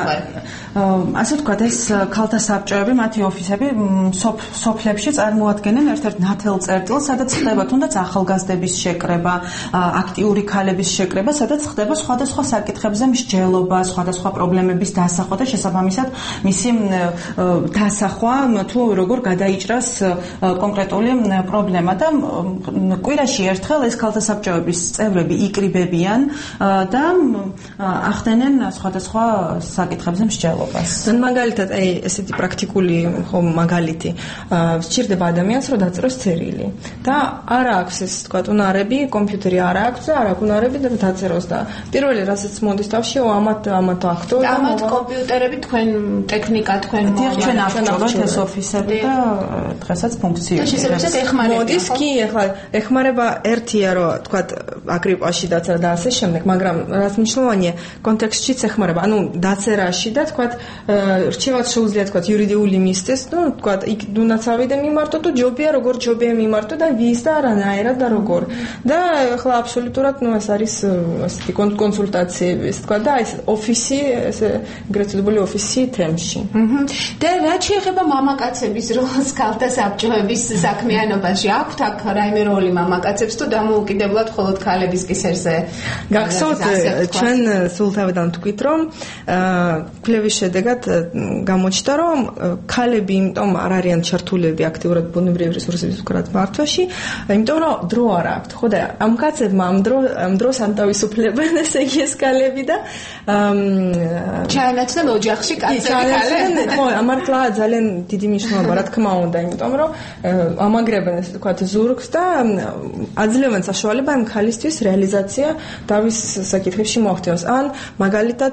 ასე ვთქვათ ეს ქალთა საბჭოები მათი ოფისები სოფლებში წარმოადგენენ ერთ-ერთ ნათელ წერტილს სადაც ხდება თუნდაც ახალგაზრდების შეკრება აქტიური ქალების შეკრება სადაც ხდება სხვადასხვა საკითხებზე მსჯელობა სხვადასხვა პრობლემების დასახვა და შესაბამისად მისი დასახვა თუ როგორ გადაიჭრას კონკრეტული პრობლემა და კვირაში ერთხელ ეს ქალთა საბჭოების წევრები იკრიბებიან და ახდენენ სხვადასხვა საკითხებზე მსჯელობას. მაგალითად, ესეთი პრაქტიკული მაგალითი სჭირდება ადამიანს, რომ დაწეროს წერილი და არ აქვს ეს თქვა უნარები, კომპიუტერი არ აქვს და არ აქვს უნარები და დაწეროს და პირველი რასაც მოდის თავში, ამათ ახდო და ამათ კომპიუტერები თქვენ ტექნიკა თქვენ ჩვენ ავჭრობთ ეს ოფისები და დღესაც ფუნქციონირებს. მოდის კი, ახლა ეხმარება ერთია, რომ თქვა აგრიპაში დაწერა და ასე შემდეგ, მაგრამ რაც მნიშვნელოვანია კონტექსტშიც ეხმარება. ანუ დაწერაში და თქვა რჩევაც შეუძლია თქვა იურიდიული მისცეს, ну, თქვა იქ დუნაცავიდე მიმართო თუ ჯობია როგორ ჯობია მიმართო და ვის და რანაირად და როგორ. და ახლა აბსოლუტურად, ну, ეს არის ასეთი კონსულტაციების, თქვა და ეს ოფისი, ეს გრეცედებული ოფისი თემში. და რაც შეეხება მამაკაცების როლს ქალთა საბჭოების საქმიანობაში, აქვთ აქ რაიმე როლი მამაკაცებს თუ დამოუკიდებლად მხოლოდ ქალების კისერზე? გახსოვთ, ჩვენ სულ თავიდან ვთქვით, რომ კვლევის შედეგად გამოჩნდა, რომ ქალები იმიტომ არ არიან ჩართულები აქტიურად ბუნებრივი რესურსების მართვაში, იმიტომ რომ დრო არ აქვთ. ხო და ამ კაცებმა ამ დროს ანთავისუფლებენ ესე იგი ეს ქალები და ჩაენაცვლენ ოჯახში კაცები. ხო, ამართლა ძალიან დიდი მნიშვნელობა, რა თქმა უნდა, იმიტომ რომ ამაგრებენ ესე თქვა ზურგს და აძლევენ საშუალება ამ ქალისთვის რეალიზაცია დავის საკითხებში მოახდინოს. ან მაგალითად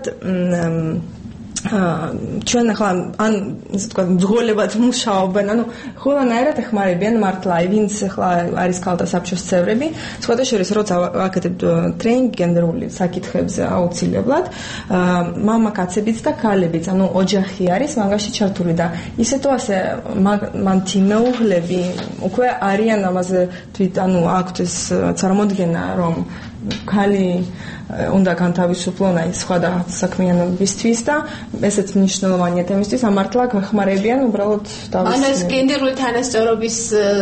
ჩვენ ახლა ან ისე თქვა მძღოლებად მუშაობენ, ანუ ხოლმეერად ეხმარებიან მართლა, ვინც ახლა არის ქალთა საბჭოს წევრები, სხვადასხვა როცა ვაკეთებთ ტრეინინგი გენდერული საკითხებზე აუცილებლად, მამაკაცებიც და ქალებიც, ანუ ოჯახი არის მაგაში ჩართული და ისე თუ ასე მანთი მეუღლები უკვე არიან ამაზე თვით, ანუ აქვთ ეს წარმოდგენა, რომ ქალი უნდა განთავისუფლონ აი სხვა და საქმიანობისთვის და ესეც მნიშვნელოვანია თემისთვის, ამართლა გახმარებიან უბრალოდ თავის. ანუ ეს გენდერული თანასწორობის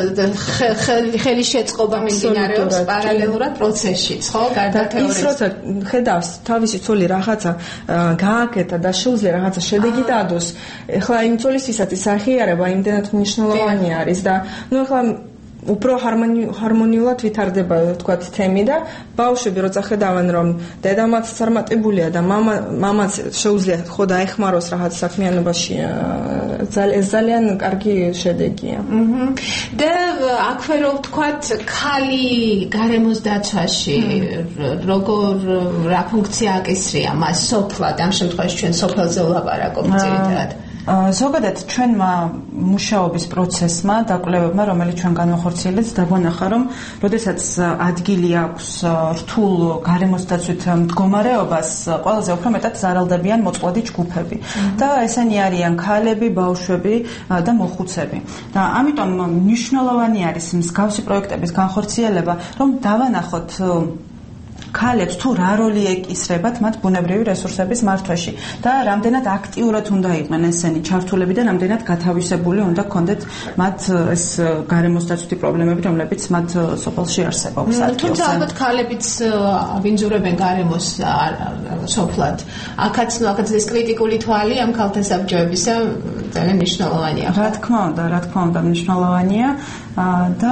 ხელის შეწყობა მიმდინარეობს პარალელურად პროცესშიც, ხო? გარდა თეორიის. ის როცა ხედავს თავისი ცოლი რაღაცა გააკეთა და შეუძლია რაღაცა შედეგი დადოს, ეხლა იმ ცოლისთვისაც ის აღიარება იმდენად მნიშვნელოვანი არის და ნუ ეხლა უფრო ჰარმონიულად ვითარდება თქვა თემი და ბავშვები როცა ხედავენ რომ დედამაც წარმატებულია და მამაც შეუძლია ხო დაეხმაროს რაღაც საქმიანობაში, ეს ძალიან კარგი შედეგია. და აქვე რომ თქვა ქალი გარემოს დაცვაში როგორ რა ფუნქცია აკისრია მას სოფლად, ამ შემთხვევაში ჩვენ სოფელზე ვლაპარაკობთ ძირითადად. ზოგადად ჩვენმა მუშაობის პროცესმა და კვლევებმა, რომელიც ჩვენ განვახორციელებთ, დაგვანახა, რომ როდესაც ადგილი აქვს რთულ გარემოსდაცვით მდგომარეობას, ყველაზე უფრო მეტად ზარალდებიან მოწყვლადი ჯგუფები. და ესენი არიან ქალები, ბავშვები და მოხუცები. და ამიტომ მნიშვნელოვანი არის მსგავსი პროექტების განხორციელება, რომ დავანახოთ ქალებს თუ რა როლი ეკისრებათ მათ ბუნებრივი რესურსების მართვაში და რამდენად აქტიურად უნდა იყვნენ ესენი ჩართულები და რამდენად გათავისებული უნდა ქონდეთ მათ ეს გარემოსდაცვითი პრობლემები, რომლებიც მათ სოფელში არსებობს. თუმცა ალბათ ქალებიც ვინძურებენ გარემოს სოფლად. აქაც ეს კრიტიკული თვალი ამ ქალთა საბჭოებისა ძალიან მნიშვნელოვანია. რა თქმა უნდა, მნიშვნელოვანია და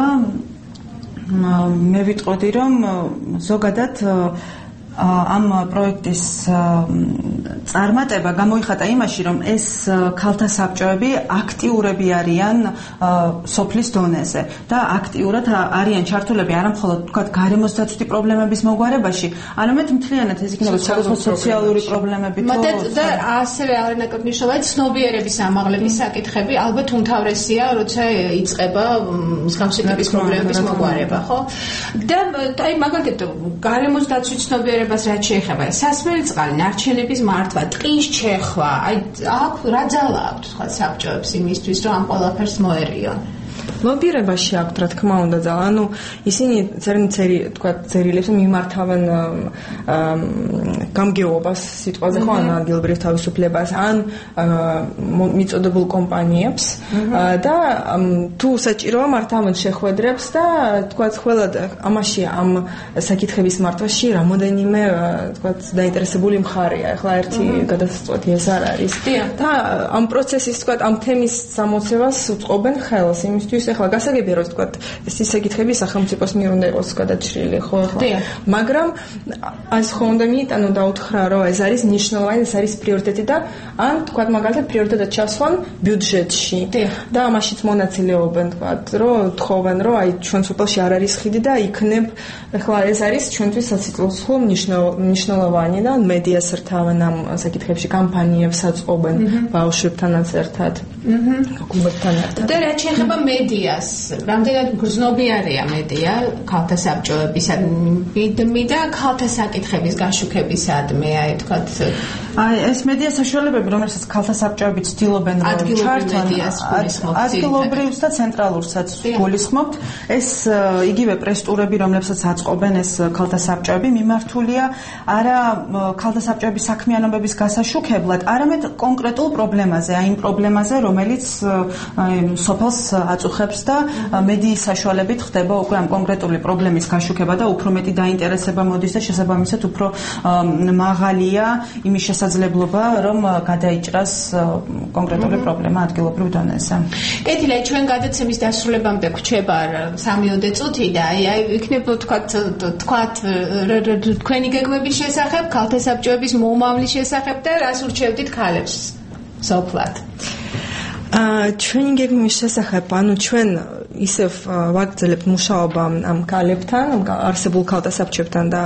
მე ვიტყოდი, რომ ზოგადად ამ პროექტის წარმატება გამოიხატა იმაში, რომ ეს ქალთა საბჭოები აქტიურები არიან სოფლის დონეზე და აქტიურად არიან ჩართულები არა მხოლოდ თქვა გარემოსდაცვითი პრობლემების მოგვარებაში, არამედ მთლიანად ეს იქნება სხვადასხვა სოციალური პრობლემები და ასევე არანაკლებ მნიშვნელოვანი ცნობიერების ამაღლების საკითხები ალბათ უმთავრესია, როცა იწყება მსგავსი ტიპის პრობლემების მოგვარება, ხო? და აი მაგალითად გარემოსდაცვითი ცნობიერება რაც შეეხება სასმელი წყალი, ნარჩენების მართვა, ტყის ჩეხვა, აი აქ რა ძალა აქვს თქვა საბჭოებს იმისთვის, რომ ამ ყველაფერს მოერიონ? ლობირებაში აქვთ რა თქმა უნდა და ანუ ისინი წერილებს მიმართავენ გამგეობას სიტყვაზე ხო ან ადგილობრივ თავისუფლებას ან მიწოდებულ კომპანიებს და თუ საჭიროა მართავენ შეხვედრებს და თქვა ყველა ამაში ამ საკითხების მართვაში რამოდენიმე თქვა დაინტერესებული მხარეა. ახლა ერთი გადასაწყვეტი ეს არ არის. და ამ პროცესის თქვა ამ თემის სამოცებას უწყობენ ხელს იმისთვის ახლა გასაგებია რომ თქვა ეს საკითხები სახელმწიფოს მიერ უნდა იყოს გადაჭრილი ხო ახლა. მაგრამ ეს ხო უნდა მიიტანო და უთხრა რომ ეს არის მნიშვნელოვანი ეს არის პრიორიტეტი და ან თქვა მაგალითად პრიორიტეტად ჩასვან ბიუჯეტში და ამაშიც მონაწილეობენ თქვა რომ თხოვენ რომ აი ჩვენ სოფელში არ არის ხიდი და იქნებ ახლა ეს არის ჩვენთვის საცილოსო მნიშვნელოვანი და მედიას რთავენ ამ საკითხებში კამპანიებს აწყობენ ბავშვებთანაც ერთად გუმბათთან ერთად და რაც შეეხება მედიას რამდენად გრძნობიარეა მედია ქალთა საბჭოებისადმი და ქალთა საკითხების გაშუქებისადმი აი თქვათ აი ეს მედია საშუალებები რომელსაც ქალთა საბჭოები ცდილობენ რომ ჩართონ ადგილობრივს და ცენტრალურსაც გულისხმობთ ეს იგივე პრესტურები რომლებსაც აწყობენ ეს ქალთა საბჭოები მიმართულია არა ქალთა საბჭოების საქმიანობების გასაშუქებლად არამედ კონკრეტულ პრობლემაზე აი იმ პრობლემაზე რომელიც სოფელს აწუხებს და მედიის საშუალებით ხდება უკვე ამ კონკრეტული პრობლემის გაშუქება და უფრო მეტი დაინტერესება მოდის და შესაბამისად უფრო მაღალია იმის შესაძლებლობა რომ გადაიჭრას კონკრეტული პრობლემა ადგილობრივ დონეზე. კეთილი ჩვენ გადაცემის დასრულებამდე გვჩება 3-4 წუთი და აი იქნება თქვათ თქვენი გეგმების შესახებ ქალთა საბჭოების მომავლის შესახებ და რას ურჩევდით ქალებს სოფლად. ჩვენი გეგმის შესახებ ანუ ჩვენ ისევ ვაგრძელებთ მუშაობა ამ ქალებთან, არსებულ ქალთა საბჭოებთან და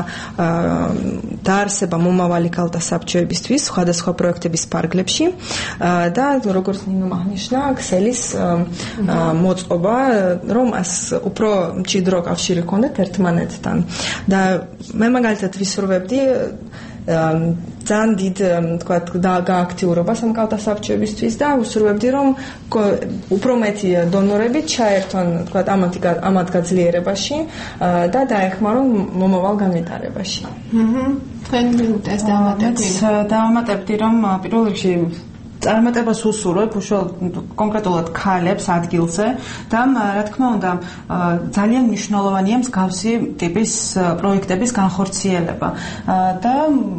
დაარსება მომავალი ქალთა საბჭოებისთვის სხვადასხვა პროექტების ფარგლებში და როგორც ნინო აღნიშნა, ქსელის მოწყობა, რომ ას უფრო მჭიდრო კავშირი ჰქონდეთ ერთმანეთთან და მე მაგალითად ვისურვებდი ძალიან დიდ თქვა გააქტიურებას ამ ქალთა საბჭოებისთვის და ვუსურვებდი რომ უფრო მეტი დონორები ჩაერთონ თქვა ამათ გაძლიერებაში და დაეხმარონ მომავალ განვითარებაში. თქვენ ეს დავამატებდი რომ პირველ რიგში წარმატებას უსურვებ უშუალოდ კონკრეტულად ქალებს ადგილზე და რა თქმა უნდა ძალიან მნიშვნელოვანია მსგავსი ტიპის პროექტების განხორციელება და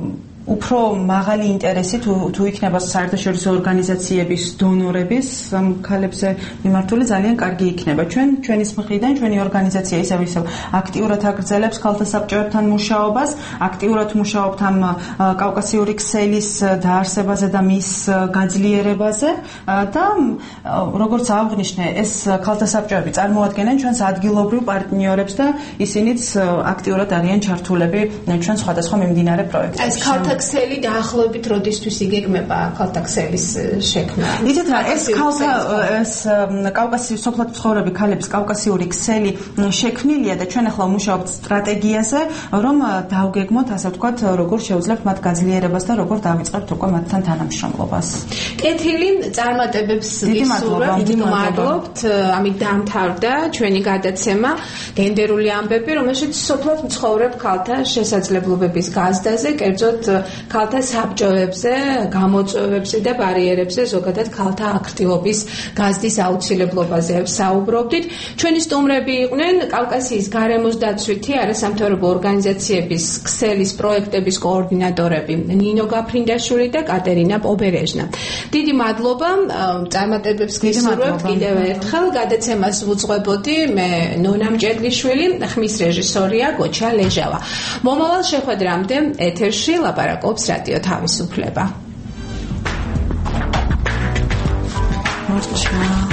უფრო მაღალი ინტერესი თუ იქნება საერთაშორისო ორგანიზაციების დონორების ქალებზე მიმართული ძალიან კარგი იქნება. ჩვენის მხრიდან ჩვენი ორგანიზაცია ისევ აქტიურად აგრძელებს ქალთა საბჭოებთან მუშაობას, აქტიურად მუშაობთ ამ კავკასიური ქსელის დაარსებაზე და მის გაძლიერებაზე და როგორც აღვნიშნე, ეს ქალთა საბჭოები წარმოადგენენ ჩვენს ადგილობრივ პარტნიორებს და ისინიც აქტიურად არიან ჩართულები ჩვენ სხვადასხვა მიმდინარე პროექტებში. ქსელი დაახლოებით როდისთვის იგეგმება ქალთა ქსელის შექმნა? იცით რა, ეს ქალთა ეს კავკასიის სოფლად მცხოვრები ქალების კავკასიური ქსელი შექმნილია და ჩვენ ახლა ვმუშაობთ სტრატეგიაზე, რომ დავგეგმოთ, ასე ვთქვათ, როგორ შევძლებთ მათ გაძლიერებას და როგორ დავიწყებთ უკვე მათთან თანამშრომლობას. კეთილი, წარმატებებს ვისურვებთ, მადლობთ. ამით დამთავრდა ჩვენი გადაცემა გენდერული ამბები, რომელშიც სოფლად მცხოვრებ ქალთა შესაძლებლობების გაზრდაზე, კერძოდ ქალთა საბჭოებზე, გამოწვევებზე და ბარიერებზე, ზოგადად ქალთა აქტივობის გაზრდის აუცილებლობაზე საუბრობდით. ჩვენი სტუმრები იყვნენ კავკასიის გარემოს დაცვითი არასამთავრობო ორგანიზაციების ქსელის პროექტების კოორდინატორები ნინო გაფრინდაშვილი და კატერინა პობერეჟნა. დიდი მადლობა, წარმატებებს გისურვებთ კიდევ ერთხელ. გადაცემას ვუძღვებოდი მე ნონა მჭედლიშვილი, ხმის რეჟისორია გოჩა ლეჟავა. მომავალ შეხვედრამდე ეთერში ლაპარაკობს რადიო თავისუფლება. მორჩა